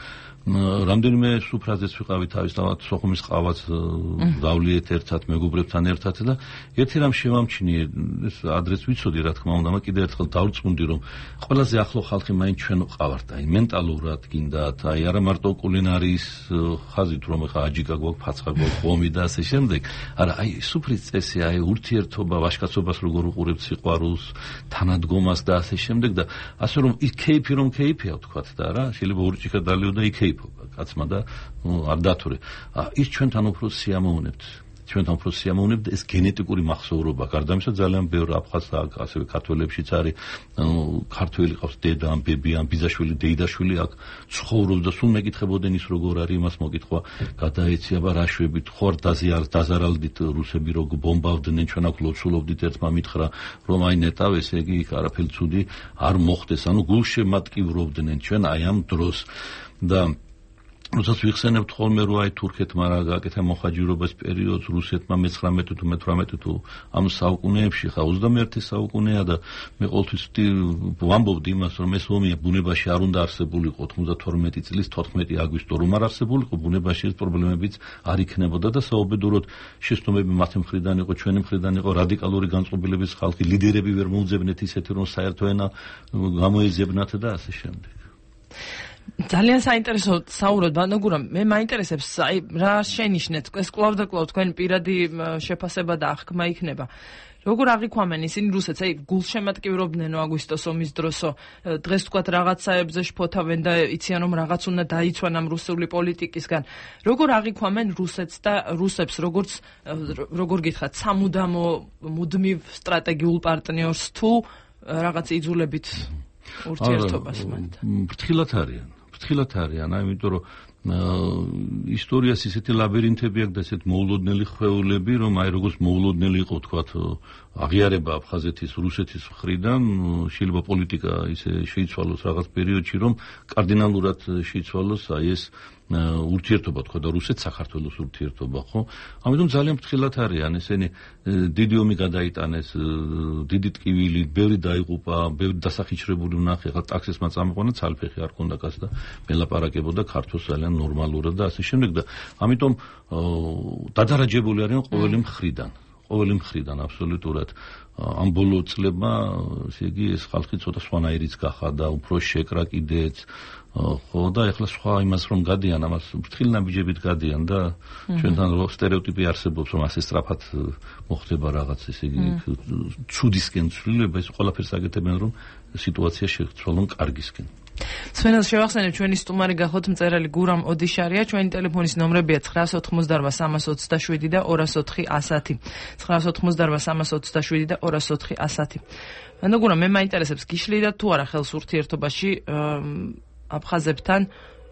რამდენიმე სუფრაზეც ვიყავი თავისთავად სოხუმის ყავაც დავლიეთ ერთად მეგობრებთან ერთად და ერთი რამ შევამჩნიე ეს ადრეს ვიცოდი რა თქმა უნდა მაგრამ კიდე ერთხელ დავწმუნდი რომ ყველაზე ახლო ხალხი მაინც ჩვენ ვყავართ აი მენტალურად გინდათ აი არა მარტო კულინარიის ხაზით რომ ხა აჯიკა გვაქვს ფაცხა გვაქვს ხომი და ასე შემდეგ არა აი სუფრის წესი აი ურთიერთობა ვაჟკაცობას როგორ უყურებთ სიყვარულს თანადგომას და ასე შემდეგ და ასე რომ ის кейფი რომ кейფია ვთქვათ და რა შეიძლება ურჭიქა დალიო და იქ კაცმა და არ დათურე. ის ჩვენთან უფრო სიამოვნებთ. ჩვენთან უფრო სიამოვნებთ ეს გენეტიკური მახსოვრობა. გარდა ამისა ძალიან ბევრი აფხაზ აქ ასევე ქართველებშიც არის. ქართველი ყავს დედა, ბები, ბიძაშვილი, დეიდაშვილი აქ ცხოვრობს და სულ მეკითხებოდნენ ის როგორ არის იმას მოკითხვა. გადაეციაბა რა შვებით, ხوار დაზარალდით რუსები როგორ ბომბავდნენ ჩვენ აქ ლოცულობდით ერთმა მითხრა რომ აი ნეტავ ესე იგი იქ არაფერი ცუდი არ მოხდეს. ანუ გულშემატკივრობდნენ ჩვენ აი ამ დროს და როდესაც ვიხსენებთ ხოლმე რომ აი თურქეთმა რა გააკეთა მოხაჯირობის პერიოდს რუსეთმა მეცხრამეტე თუ მეთვრამეტე თუ ამ საუკუნეებში ხა ოცდამეერთე საუკუნეა და მე ყოველთვის ვამბობდი იმას რომ ეს ომი ბუნებაში არ უნდა არსებულიყო ოცდათორმეტი წლის თოთხმეტი აგვისტო რომ არ არსებულიყო ბუნებაში ეს პრობლემებიც არ იქნებოდა და საუბედუროდ შეცდომები მათი მხრიდან იყო ჩვენი მხრიდან იყო რადიკალური განწყობილების ხალხი ლიდერები ვერ მოუძებნეთ ისეთი რომ საერთო ენა გამოეძებნათ და ასე შემდეგ ძალიან საინტერესო საუბრობთ ბანდაგურამ მე მაინტერესებს აი რა შენიშნეთ ეს კლავ და კლავ თქვენ პირადი შეფასება და აღქმა იქნება როგორ აღიქვამენ ისინი რუსეთს აი გულშემატკივრობდნენ აგვისტოს ომის დროსო დღეს თქვათ რაღაცაებზე შფოთავენ და იციან რომ რაღაც უნდა დაიცვან ამ რუსული პოლიტიკისგან როგორ აღიქვამენ რუსეთს და რუსებს როგორც როგორ გითხრათ სამუდამო მუდმივ სტრატეგიულ პარტნიორს თუ რაღაც იძულებით ურთიერთობას მათთან. ფრთხილად არიან. ფრთხილად არიან, აი იმიტომ რომ ისტორიას ისეთი ლაბირინთები აქვს და ესეთ მოულოდნელი ხვეულები, რომ აი როგორც მოულოდნელი იყო თქვათ აღიარება აფხაზეთის რუსეთის მხრიდან, შეიძლება პოლიტიკა ისე შეიცვალოს რაღაც პერიოდში, რომ კარდინალურად შეიცვალოს აი ეს ურთიერთობა თქვა და რუსეთ საქართველოს ურთიერთობა ხო ამიტომ ძალიან ფრთხილად არიან ესენი დიდი ომი გადაიტანეს დიდი ტკივილი ბევრი დაიღუპა ბევრი დასახიჩრებული ვნახე ხა ტაქსისმა წამოყვანა ცალფეხი არ ქონდა კაც და მელაპარაკებოდა ქართულს ძალიან ნორმალურად და ასე შემდეგ და ამიტომ დადარაჯებული არიან ყოველი მხრიდან ყოველი მხრიდან აბსოლუტურად ამ ბოლო წლებმა ესე იგი ეს ხალხი ცოტა სხვანაირიც გახადა უფრო შეკრა კიდეც ხო და ეხლა სხვა იმას რომ გადიან ამას ფრთხილი ნაბიჯებით გადიან და ჩვენთან სტერეოტიპი არსებობს რომ ასე სწრაფად მოხდება რაღაც ესე იგი ცუდისკენ ცვლილება ეს ყველაფერს აკეთებენ რომ სიტუაცია შეცვალონ კარგისკენ სვენელს შევახსენებ ჩვენი სტუმარი გახოთ მწერალი გურამ ოდიშარია ჩვენი ტელეფონის ნომრებია ცხრაასი ოცდაოთხი სამას ოცდაშვიდი და ორასი ოთხი ასათი ცხრაასი ოცდაოთხი სამას ოცდაშვიდი და ორასი ოთხი ასათი ანუ გურამ მე მაინტერესებს გიშლიდა თუ არა ხელს ურთიერთობაში აფხაზებთან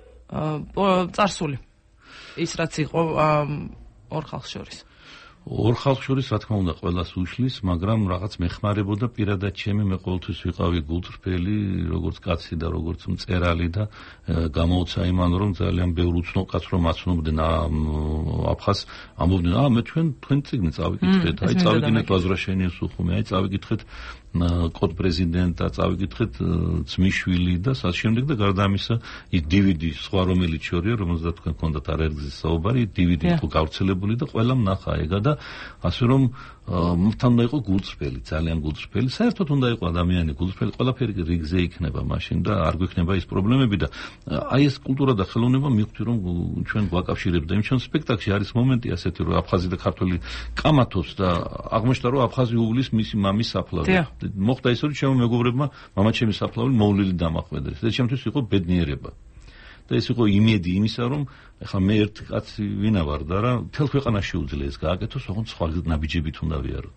წარსული ის რაც იყო ორ ხალხს შორის ორ ხალხს შორის რა თქმა უნდა ყველას უშლის მაგრამ რაღაც მეხმარებოდა პირადად ჩემი მე ყოველთვის ვიყავი გულწრფელი როგორც კაცი და როგორც მწერალი და გამოუცა იმან რომ ძალიან ბევრ უცნობ კაცს რომ აცნობდნენ აფხაზს ამბობდნენ აა მე ჩვენ თქვენ წიგნი წავიკითხეთ აი წავიკითხეთ ვაზრაშენიას უხუმი აი წავიკითხეთ კოდ პრეზიდენტა წავიკითხეთ ძმიშვილი და ასე შემდეგ და გარდა ამისა ის დი ვი დი სხვა რომელიც შორია რომელზეც თქვენ გქონდათ არაერთგზის საუბარი დი ვი დი იყო გავრცელებული და ყველამ ნახა ეგა და ასე რომ მთან უნდა იყო გულწრფელი ძალიან გულწრფელი საერთოდ უნდა იყო ადამიანი გულწრფელი ყველაფერი რიგზე იქნება მაშინ და არ გვექნება ის პრობლემები და აი ეს კულტურა და ხელოვნება მივხვდი რომ ჩვენ გვაკავშირებს და იმ ჩვენ სპექტაკლში არის მომენტი ასეთი რომ აფხაზი და ქართველი კამათობს და აღმოჩნდა რომ აფხაზი უვლის მისი მამის საფლავი მოხდა ის რომ ჩემო მეგობრებმა მამაჩემის საფლავი მოვლილი დამახვედრეს და ჩემთვის იყო ბედნიერება და ეს იყო იმედი იმისა რომ ეხლა მე ერთ კაცი ვინა ვარ და რა მთელ ქვეყანაში უძლია ეს გააკეთოს ოღონდ სხვა ნაბიჯებით უნდა ვიაროთ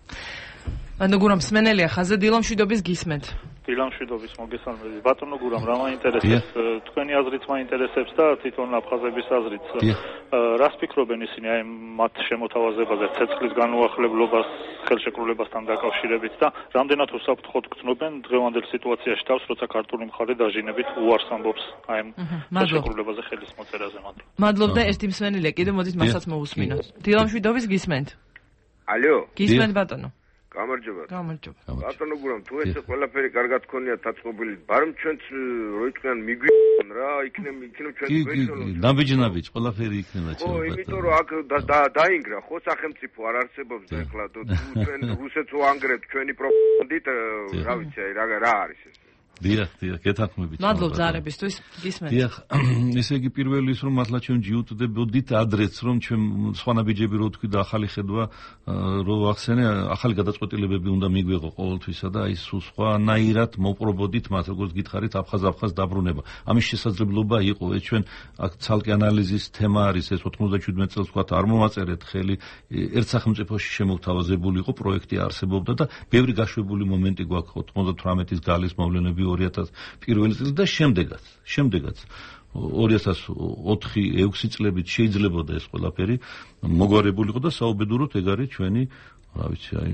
ანუ გურამ სმენელია ხაზე დილამშვიდობის გისმენთ დილამშვიდობის მოგესალმებით ბატონო გურამ რა მაინტერესებს თქვენი აზრით მაინტერესებს და თვითონ აფხაზების აზრით რას ფიქრობენ ისინი აი მათ შემოთავაზებაზე ცეცხლის განუახლებლობას ხელშეკრულებასთან დაკავშირებით და რამდენად უსაფრთხოდ გრძნობენ დღევანდელ სიტუაციაში თავს როცა ქართული მხარე დაჟინებით უარს ამბობს აი ხელშეკრულებაზე ხელის მოწერაზე მადლობა მადლობა და ერთი მსმენელია კიდე მოდით მასაც მოусმინოთ დილამშვიდობის გისმენთ ალო გისმენთ ბატონო გამარჯობა. გამარჯობა. ბატონო გურამ, თუ ესე ყველაფერი კარგად გქონია დაწყობილი, ბარემ ჩვენც როიტყვიან მიგვიყვან რა, იქნებ იქნებ ჩვენ გვეშალო. კი, ნაბიჯ-ნაბიჯ, ყველაფერი იქნება ჩვენ. ხო, იმიტომ რომ აქ დაინგრა, ხო, სახელმწიფო არ არსებობს ახლა, თუ ჩვენ რუსეთს ვანგრევთ ჩვენი პროპაგანდით, რა ვიცი, აი რა რა არის ეს. დიახ, დიახ, გეთანხმებით. მადლობ ზარებისთვის, გისმენთ. დიახ, ესე იგი პირველი ის რომ მართლა ჩვენ ჯიუტდებოდით ადრეც რომ ჩვენ სხვანაბიჯები რო თქვი და ახალი ხედვა რო ახსენე, ახალი გადაწყვეტილებები უნდა მიგვეღო ყოველთვისა და აი სულ სხვანაირად მოპრობოდით მათ როგორც გითხარით აფხაზ-აფხაზ დაბრუნება. ამის შესაძლებლობა იყო ეს ჩვენ აქ ცალკე ანალიზის თემა არის ეს ოცდაშვიდმეტ წელს ვთქვათ არ მომაწერეთ ხელი ერთ სახელმწიფოში შემოთავაზებული იყო პროექტი არსებობდა და ბევრი გაშვებული მომენტი გვაქვს ოცდათვრამეტის გალის მოვლენები ორი ათას პირველი წელი და შემდეგაც შემდეგაც ორი ათას ოთხი ექვსი წლებით შეიძლებოდა ეს ყველაფერი მოგვარებულიყო და საუბედუროთ ეგ არის ჩვენი რა ვიცი აი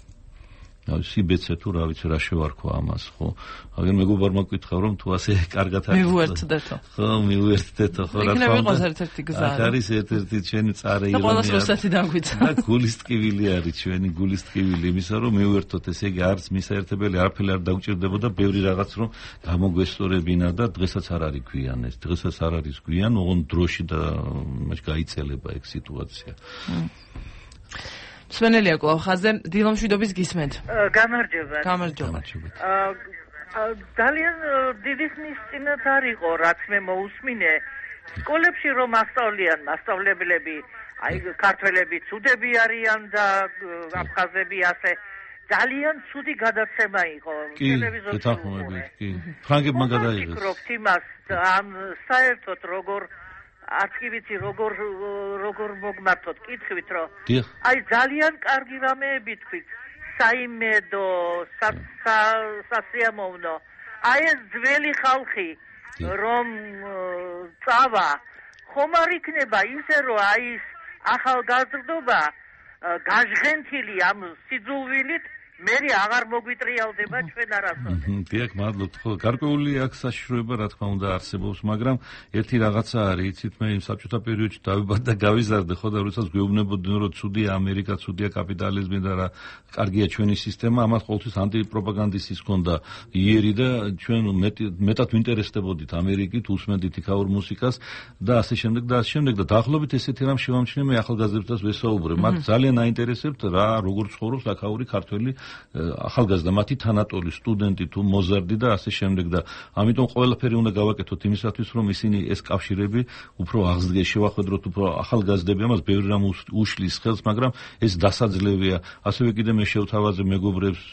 აი სიბეცე თუ რა ვიცი რა შევარქვა ამას ხო აგერ მეგობარმა გკითხა რომ თუ ასე კარგად არის მივუერთდეთო ხო მივუერთდეთო ხო რა თქმა უნდა იქნება ერთ-ერთი გზა აქ არის ერთ-ერთი ჩვენი წარე ირონია და ყველას რუსეთი დაგვიცა და გულის ტკივილი არის ჩვენი გულის ტკივილი იმისა რომ მივუერთოთ ესე იგი არც მისაერთებელი არაფერი არ დაგვჭირდებოდა ბევრი რაღაც რომ გამოგვესწორებინა და დღესაც არ არის გვიან ეს დღესაც არ არის გვიან ოღონ დროში და მას გაიწელება ეგ სიტუაცია სვენელია კვლავ ხაზზე დილამშვიდობის გისმენთ. გამარჯობა. გამარჯობა. ძალიან დიდი ხნის წინათ არ იყო რაც მე მოусმინე სკოლებში რომ ასწავლიან მასწავლებლები აი ქართველები ცუდები არიან და აფხაზები ასე ძალიან ცუდი გადაცემა იყო ტელევიზორში. კი, ფრანგებმა გადაიღეს. ვფიქრობთ იმას ამ საერთოდ როგორ არც კი ვიცი როგორ როგორ მოგმართოთ კითხვით რომ აი ძალიან კარგი რამეები თქვით საიმედო სასიამოვნო აი ეს ძველი ხალხი რომ წავა ხომ არ იქნება ისე რომ აი ეს ახალგაზრდობა გაჟღენთილი ამ სიძულვილით მერი აღარ მოგვიტრიალდება ჩვენ არასოდეს. დიახ, მადლობთ. ხო, გარკვეული აქ საშიშროება რა თქმა უნდა არსებობს, მაგრამ ერთი რაღაცა არის, იცით, მე იმ საბჭოთა პერიოდში დავიბად და გავიზარდე, ხო და როდესაც გვეუბნებოდნენ, რომ ცუდია ამერიკა, ცუდია კაპიტალიზმი და რა კარგია ჩვენი სისტემა, ამას ყოველთვის ანტიპროპაგანდისტის ჰქონდა იერი და ჩვენ მეტად ვინტერესდებოდით ამერიკით, უსმენდით იქაურ მუსიკას და ასე შემდეგ და ასე შემდეგ და დაახლოებით ესეთი რამ შევამჩნიე მე ახალგაზრდებს ვესაუბრე. მათ ძალიან აინტერესებთ რა როგორ ცხოვრობს აქაური ქართველი ახალგაზრდა მათი თანატოლი სტუდენტი თუ მოზარდი და ასე შემდეგ და ამიტომ ყველაფერი უნდა გავაკეთოთ იმისათვის რომ ისინი ეს კავშირები უფრო აღზრდილი შევახედროთ უფრო ახალგაზრდები ამას ბევრი რამ უშლის ხელს მაგრამ ეს დასაძლევია ასევე კიდე მე შევთავაზე მეგობრებს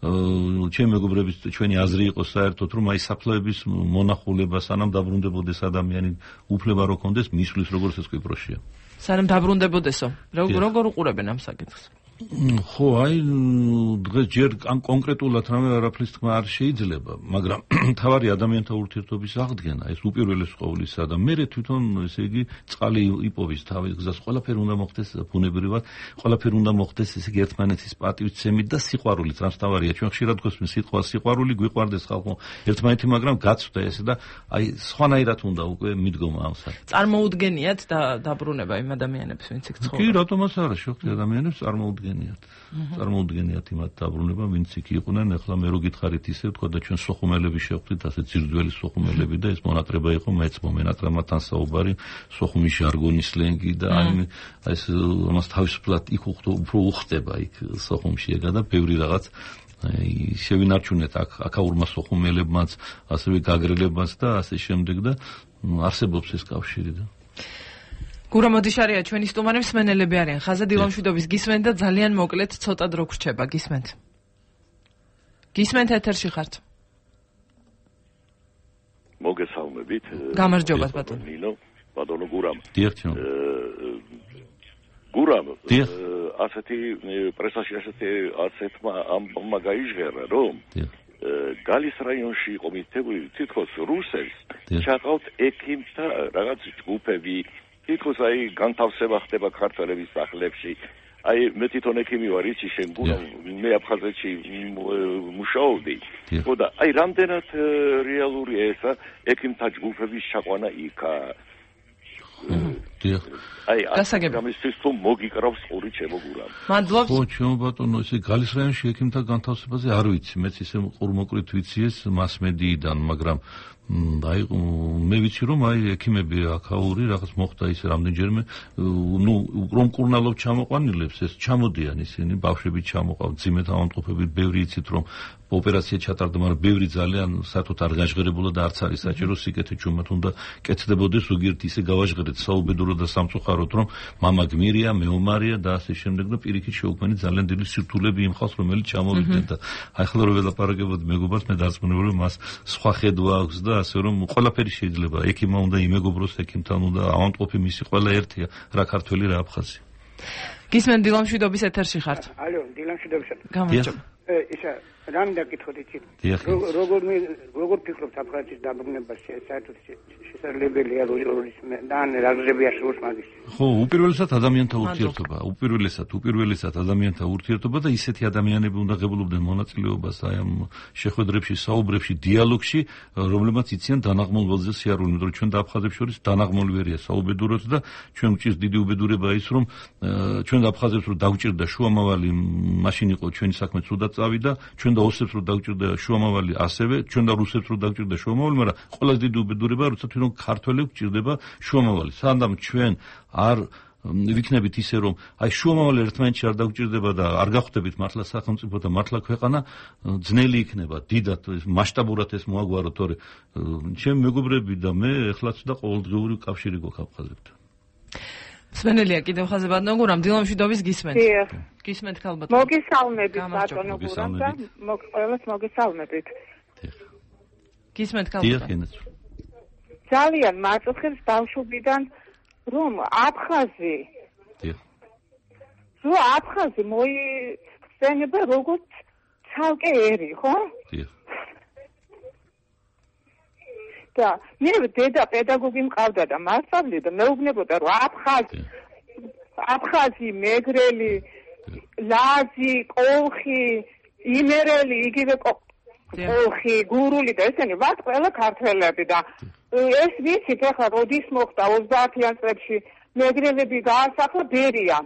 ჩემი მეგობრების ჩვენი აზრი იყო საერთოდ რომ აი საფლავების მონახულება სანამ დაბრუნდებოდეს ადამიანი უფლება რო კონდეს მისვლის როგორც ეს კვიპროსია სანამ დაბრუნდებოდესო როგორ უყურებენ ამ საკითხს ხო, აი დღეს ჯერ ან კონკრეტულად რამე არაფრის თქმა არ შეიძლება, მაგრამ თავარი ადამიანთა ურთიერთობის აღდგენა, ეს უპირველეს ყოვლისა და მე თვითონ ესე იგი წყალი იპოვის თავის გზას, ყველაფერი უნდა მოხდეს ბუნებრივად, ყველაფერი უნდა მოხდეს ესე იგი ერთმანეთის პატივცემით და სიყვარულით, რამს თავარია, ჩვენ ხშირად გვესმის სიტყვა სიყვარული, გვიყვარდეს ხალხო ერთმანეთი, მაგრამ გაცვდა ესე და აი სხვანაირად უნდა უკვე მიდგომა ამ საკითხს. წარმოუდგენიათ და დაბრუნება იმ ადამიანებს, ვინც იქ ცხოვრობენ. კი, რატომაც არა, შევხვდი ადამიანებს წარმოუდგენიათ. წარმოუდგენიათ იმათ დაბრუნება, ვინც იქ იყვნენ, ახლა მე რო გითხარით ისე თქვა და ჩვენ სოხუმელები შევხვდით, ასე ძირძველი სოხუმელები და ეს მონატრება იყო მეც მომენატრამათან საუბარი, სოხუმის ჟარგონის სლენგი და აი ეს ამას თავისუფლად იქ უფრო უხდება იქ სოხუმში ეგა და ბევრი რაღაც აი შევინარჩუნეთ აქ აქაურმა სოხუმელებმაც, ასევე გაგრელებმაც და ასე შემდეგ და არსებობს ეს კავშირი და გურამ მოდიშარია ჩვენი სტუმარი მსმენელები არიან. ხაზზე დილამშვიდობის გისმენთ და ძალიან მოკლედ ცოტა დრო გრჩება. გისმენთ. გისმენთ ეთერში ხართ. მოგესალმებით. გამარჯობათ ბატონო. ნინო, ბატონო გურამ. დიახ. გურამ, ასეთი პრესაში ასეთი ასეთმა ამბავმა გაიჟღერა, რომ გალის რაიონში იყო მითებული თითქოს რუსებს ჩაყავთ ექიმთა რაღაც ჯგუფები თითქოს აი განთავსება ხდება ქართველების სახლებში. აი მე თვითონ ექიმი ვარ, იცი შენ გურამ, მე აფხაზეთში მუშაობდი. ხო და აი რამდენად რეალურია ესა ექიმთა ჯგუფების ჩაყვანა იქა? აი გასაგებია თუ მოგიკრავს ორი ჩემო გურამ. მადლობთ. ხო, ჩემო ბატონო, ესე გალის რაიონში ექიმთა განთავსებაზე არ ვიცი, მეც ისე ყურმოყრით ვიცი ეს მასმედიიდან, მაგრამ აი მე ვიცი რომ აი ექიმები აქაური რაღაც მოხდა ისე რამდენჯერმე ნუ რომ კურნალობ ჩამოყვანილებს ეს ჩამოდიან ისინი ბავშვები ჩამოყავ ძიმეთ ავადმყოფები ბევრი იცით რომ ოპერაცია ჩატარდა მაგრამ ბევრი ძალიან საერთოდ არ გაჟღერებულა და არც არის საჭირო სიკეთე ჩუმად უნდა კეთდებოდეს ზოგიერთ ისე გავაჟღერეთ საუბედურო და სამწუხაროდ რომ მამა გმირია მეომარია და ასე შემდეგ და პირიქით შეუქმენი ძალიან დიდი სირთულეები იმხავს რომელიც ჩამოვიდნენ და აი ხლა რომ ველაპარაკებოდ მეგობარს მე დარწმუნებული რომ მას სხვა ხედვა აქვს და ასე რომ ყველაფერი შეიძლება ექიმა უნდა იმეგობროს ექიმთან უნდა ავადმყოფი მისი ყველა ერთია რა ქართველი რა აფხაზი გისმენ დილამშვიდობის ეთერში ხართ ალო დილამშვიდობისა გამარჯობა ისა რამ დაკითხოთ იცით როგორ როგორ ფიქრობთ აფხაზეთის დაბრუნებას საერთოდ შესაძლებელია როდის და რაზებია შორს მაგის ხო უპირველესად ადამიანთა ურთიერთობა უპირველესად უპირველესად ადამიანთა ურთიერთობა და ისეთი ადამიანები უნდა ღებულობდნენ მონაწილეობას აი ამ შეხვედრებში საუბრებში დიალოგში რომლებმაც იციან დანაღმულობაზე სიარული იმიტომ რომ ჩვენ და აფხაზებს შორის დანაღმული ვერია საუბედუროთ და ჩვენ გვჭირს დიდი უბედურება ის რომ ჩვენ და აფხაზებს რომ დაგვჭირდა შუამავალი მაშინ იყო ჩვენი საქმე ცუდად წავიდა ჩვენ და ოსებს რომ დაგვჭირდა შუამავალი ასევე ჩვენ და რუსებს რომ დაგვჭირდა შუამავალი მაგრამ ყველაზე დიდი უბედურება როცა თვითონ ქართველებს გვჭირდება შუამავალი სანდამ ჩვენ არ ვიქნებით ისე რომ აი შუამავალი ერთმანეთში არ დაგვჭირდება და არ გახვდებით მართლა სახელმწიფო და მართლა ქვეყანა ძნელი იქნება დიდად მასშტაბურად ეს მოაგვარო თორე ჩემი მეგობრები და მე ეხლაც და ყოველდღიური კავშირი გვაქვს აფხაზებთან სვენელია კიდევ ხაზე ბატონო გურამ დილამშვიდობის გისმენთ გისმენთ ქალბატონო მოგესალმებით ბატონო გურამ და ყველას მოგესალმებით გისმენთ ქალბატონო ძალიან მაწუხებს ბავშვობიდან რომ აფხაზი რო აფხაზი მოიხსენება როგორც ცალკე ერი ხო და მე დედა პედაგოგი მყავდა და მასწავლიდა მეუბნებოდა რომ აფხაზი აფხაზი მეგრელი ლაზი კოლხი იმერელი იგივე კოლხი გურული და ესენი ვართ ყველა ქართველები და ეს ვიცით ახლა როდის მოხდა ოცდაათიან წლებში მეგრელები გაასახლა ბერია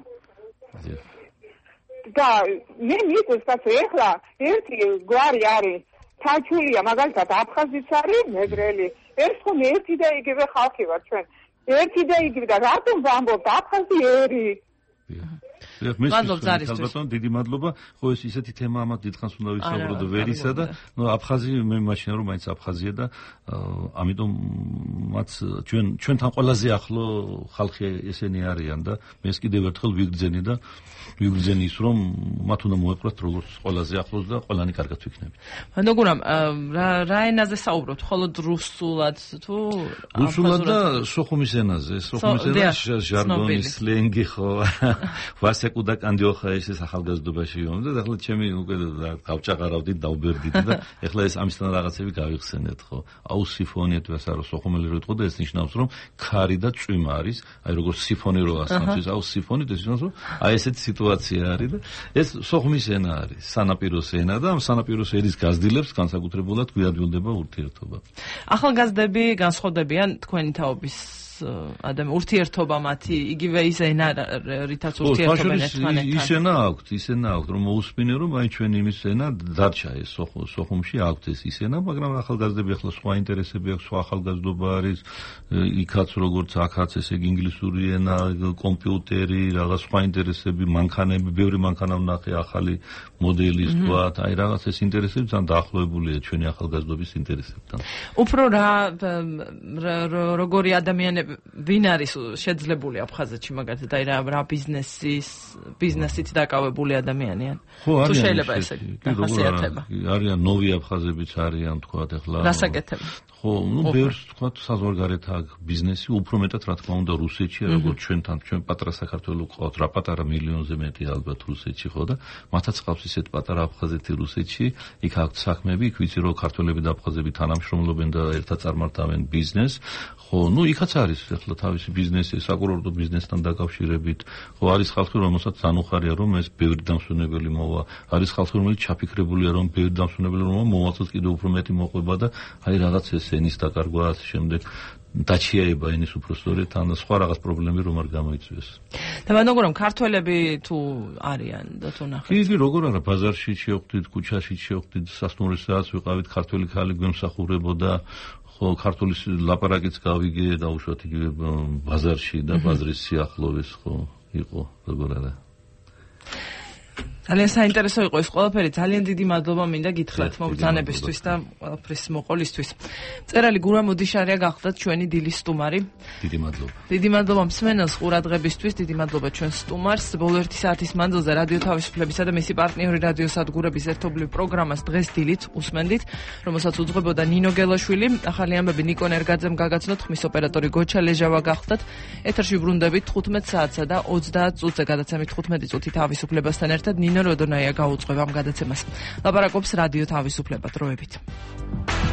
და მე მიწევს ასე ახლა ერთი გვარი არის თაჩულია მაგალითად აფხაზიც არის მეგრელი ეს ხომ ერთი და იგივე ხალხი ვარ ჩვენ ერთი და იგივე და რატომ ვამბობთ აფხაზი ერი მადლობა ზარისთვის დიდი მადლობა ხო ეს ისეთი თემა ამათ დიდხანს უნდა ვისაუბროთ ვერისა და ნუ აფხაზი მე მაშინ რომ მაინც აფხაზია და ამიტომ მათ ჩვენ ჩვენთან ყველაზე ახლო ხალხი ესენი არიან და მე ეს კიდევ ერთხელ ვიგრძენი და ვიგრძენი ის რომ მათ უნდა მოეყრათ როგორც ყველაზე ახლოს და ყველანი კარგად ვიქნებით ბატონო გურამ რა ენაზე საუბრობთ მხოლოდ რუსულად თუ რუსულად და სოხუმის ენაზე სოხუმის ენაზე ჟარგონი სლენგი ხო ვასე კუდა კანდიოხა ეს ახალგაზრდობაში ვიმომდა და ახლა ჩემი უკვე გავჭაღარავდით დაუბერდით და ახლა ეს ამისთან რაღაცები გავიხსენეთ ხო აუ სიფონიეთ ვასარო სოხუმელი რო იყო და ეს ნიშნავს რომ ქარი და წვიმა არის აი როგორც სიფონი რო ასამჩის აუ სიფონით ეს ნიშნავს რომ აი ესეთი სიტუაცია არის და ეს სოხუმის ენა არის სანაპიროს ენა და ამ სანაპიროს ერის გაზრდილებს განსაკუთრებულად გვიადვილდება ურთიერთობა ახალგაზრდები განსხვავდებიან თქვენი თაობის ადამიან ურთიერთობა მათი იგივე ის ენა რითაც ურთიერთობენ ერთმანეთთან ისენა აქვთ ისენა აქვთ რომ მოусმინე რომ აი ჩვენ იმის ენა დარჩა ეს სოხუმში აქვთ ეს ისენა მაგრამ ახალგაზრდები ახლა სხვა ინტერესები აქვს სხვა ახალგაზრდობა არის იქაც როგორც აქაც ესე იგი ინგლისური ენა კომპიუტერი რაღაც სხვა ინტერესები მანქანები ბევრი მანქანა ვნახე ახალი მოდელის თქვათ აი რაღაც ეს ინტერესები ძალიან დაახლოებულია ჩვენი ახალგაზრდობის ინტერესებთან უფრო რა როგორი ადამიანები ვინ არის შეძლებული აფხაზეთში მაგალითად აი რა რა ბიზნესის ბიზნესით დაკავებული ადამიანიან თუ შეიძლება ესე დახასიათება არიან ნოვი აფხაზებიც არიან თქვათ ახლა რასაკეთებ ხო ნუ ბევრს თქვათ საზღვარგარეთ აქვს ბიზნესი უფრო მეტად რა თქმა უნდა რუსეთში როგორც ჩვენთან ჩვენ პატარა საქართველოს ყავთ რა პატარა მილიონზე მეტი ალბათ რუსეთში ხო და მათაც ყავს ისეთ პატარა აფხაზეთი რუსეთში იქ აქვს საქმეები იქ ვიცი რომ ქართველები და აფხაზები თანამშრომლობენ და ერთად წარმართავენ ბიზნესს ხო ნუ იქაც არის ახლა თავისი ბიზნესი საკურორტო ბიზნესთან დაკავშირებით ხო არის ხალხი რომელსაც განუხარია რომ ეს ბევრი დამსვენებელი მოვა არის ხალხი რომელიც ჩაფიქრებულია რომ ბევრი დამსვენებელი მოვა მოვალსაც კიდევ უფრო მეტი მოყვება და აი რაღაც ეს ენის დაკარგვა ასე შემდეგ დაჩიაება ენის უпростоრეთ ან სხვა რაღაც პრობლემები რომ არ გამოიწვიოს. და მანდ რომ ქართველები თუ არიან და თუ ნახეთ. კი, როგორ არა, ბაზარში შევხვდით, ქუჩაში შევხვდით, სასტუმროსაც ვიყავით, ქართველი ხალი გვემსახურებოდა, ხო, ქართული ლაპარაკიც გავიგე და უშუალოდ იგივე ბაზარში და ბაზრის სიახლოვეს, ხო, იყო, როგორ არა. ძალიან საინტერესო იყო ეს ყველაფერი, ძალიან დიდი მადლობა მინდა გითხრათ მობრძანებისთვის და ყველაფრის მოყოლისთვის. მწერალი გურამ ოდიშარია გახდათ ჩვენი დილის სტუმარი. დიდი მადლობა. დიდი მადლობა მსმენელს ყურადღებისთვის, დიდი მადლობა ჩვენ სტუმარს. ბოლო ერთი საათის მანძილზე რადიო თავისუფლებისა და მისი პარტნიორი რადიო სადგურების ერთობლივ პროგრამას დღეს დილით უსმენდით, რომელსაც უძღვებოდა ნინო გელაშვილი. ახალი ამბები ნიკო ნერგაძემ გაგაცნოთ, ხმის ოპერატორი გოჩა ლეჟავა გახდათ. ეთერში ბრუნდებით თხუთმეტ საათსა და ოცდაათ წუთზე გადაცემით თხუთმეტი წუთი თავისუფლებასთან ერთად. ნინო როდონაია გაუძღვება ამ გადაცემას. ლაპარაკობს რადიო თავისუფლება, დროებით.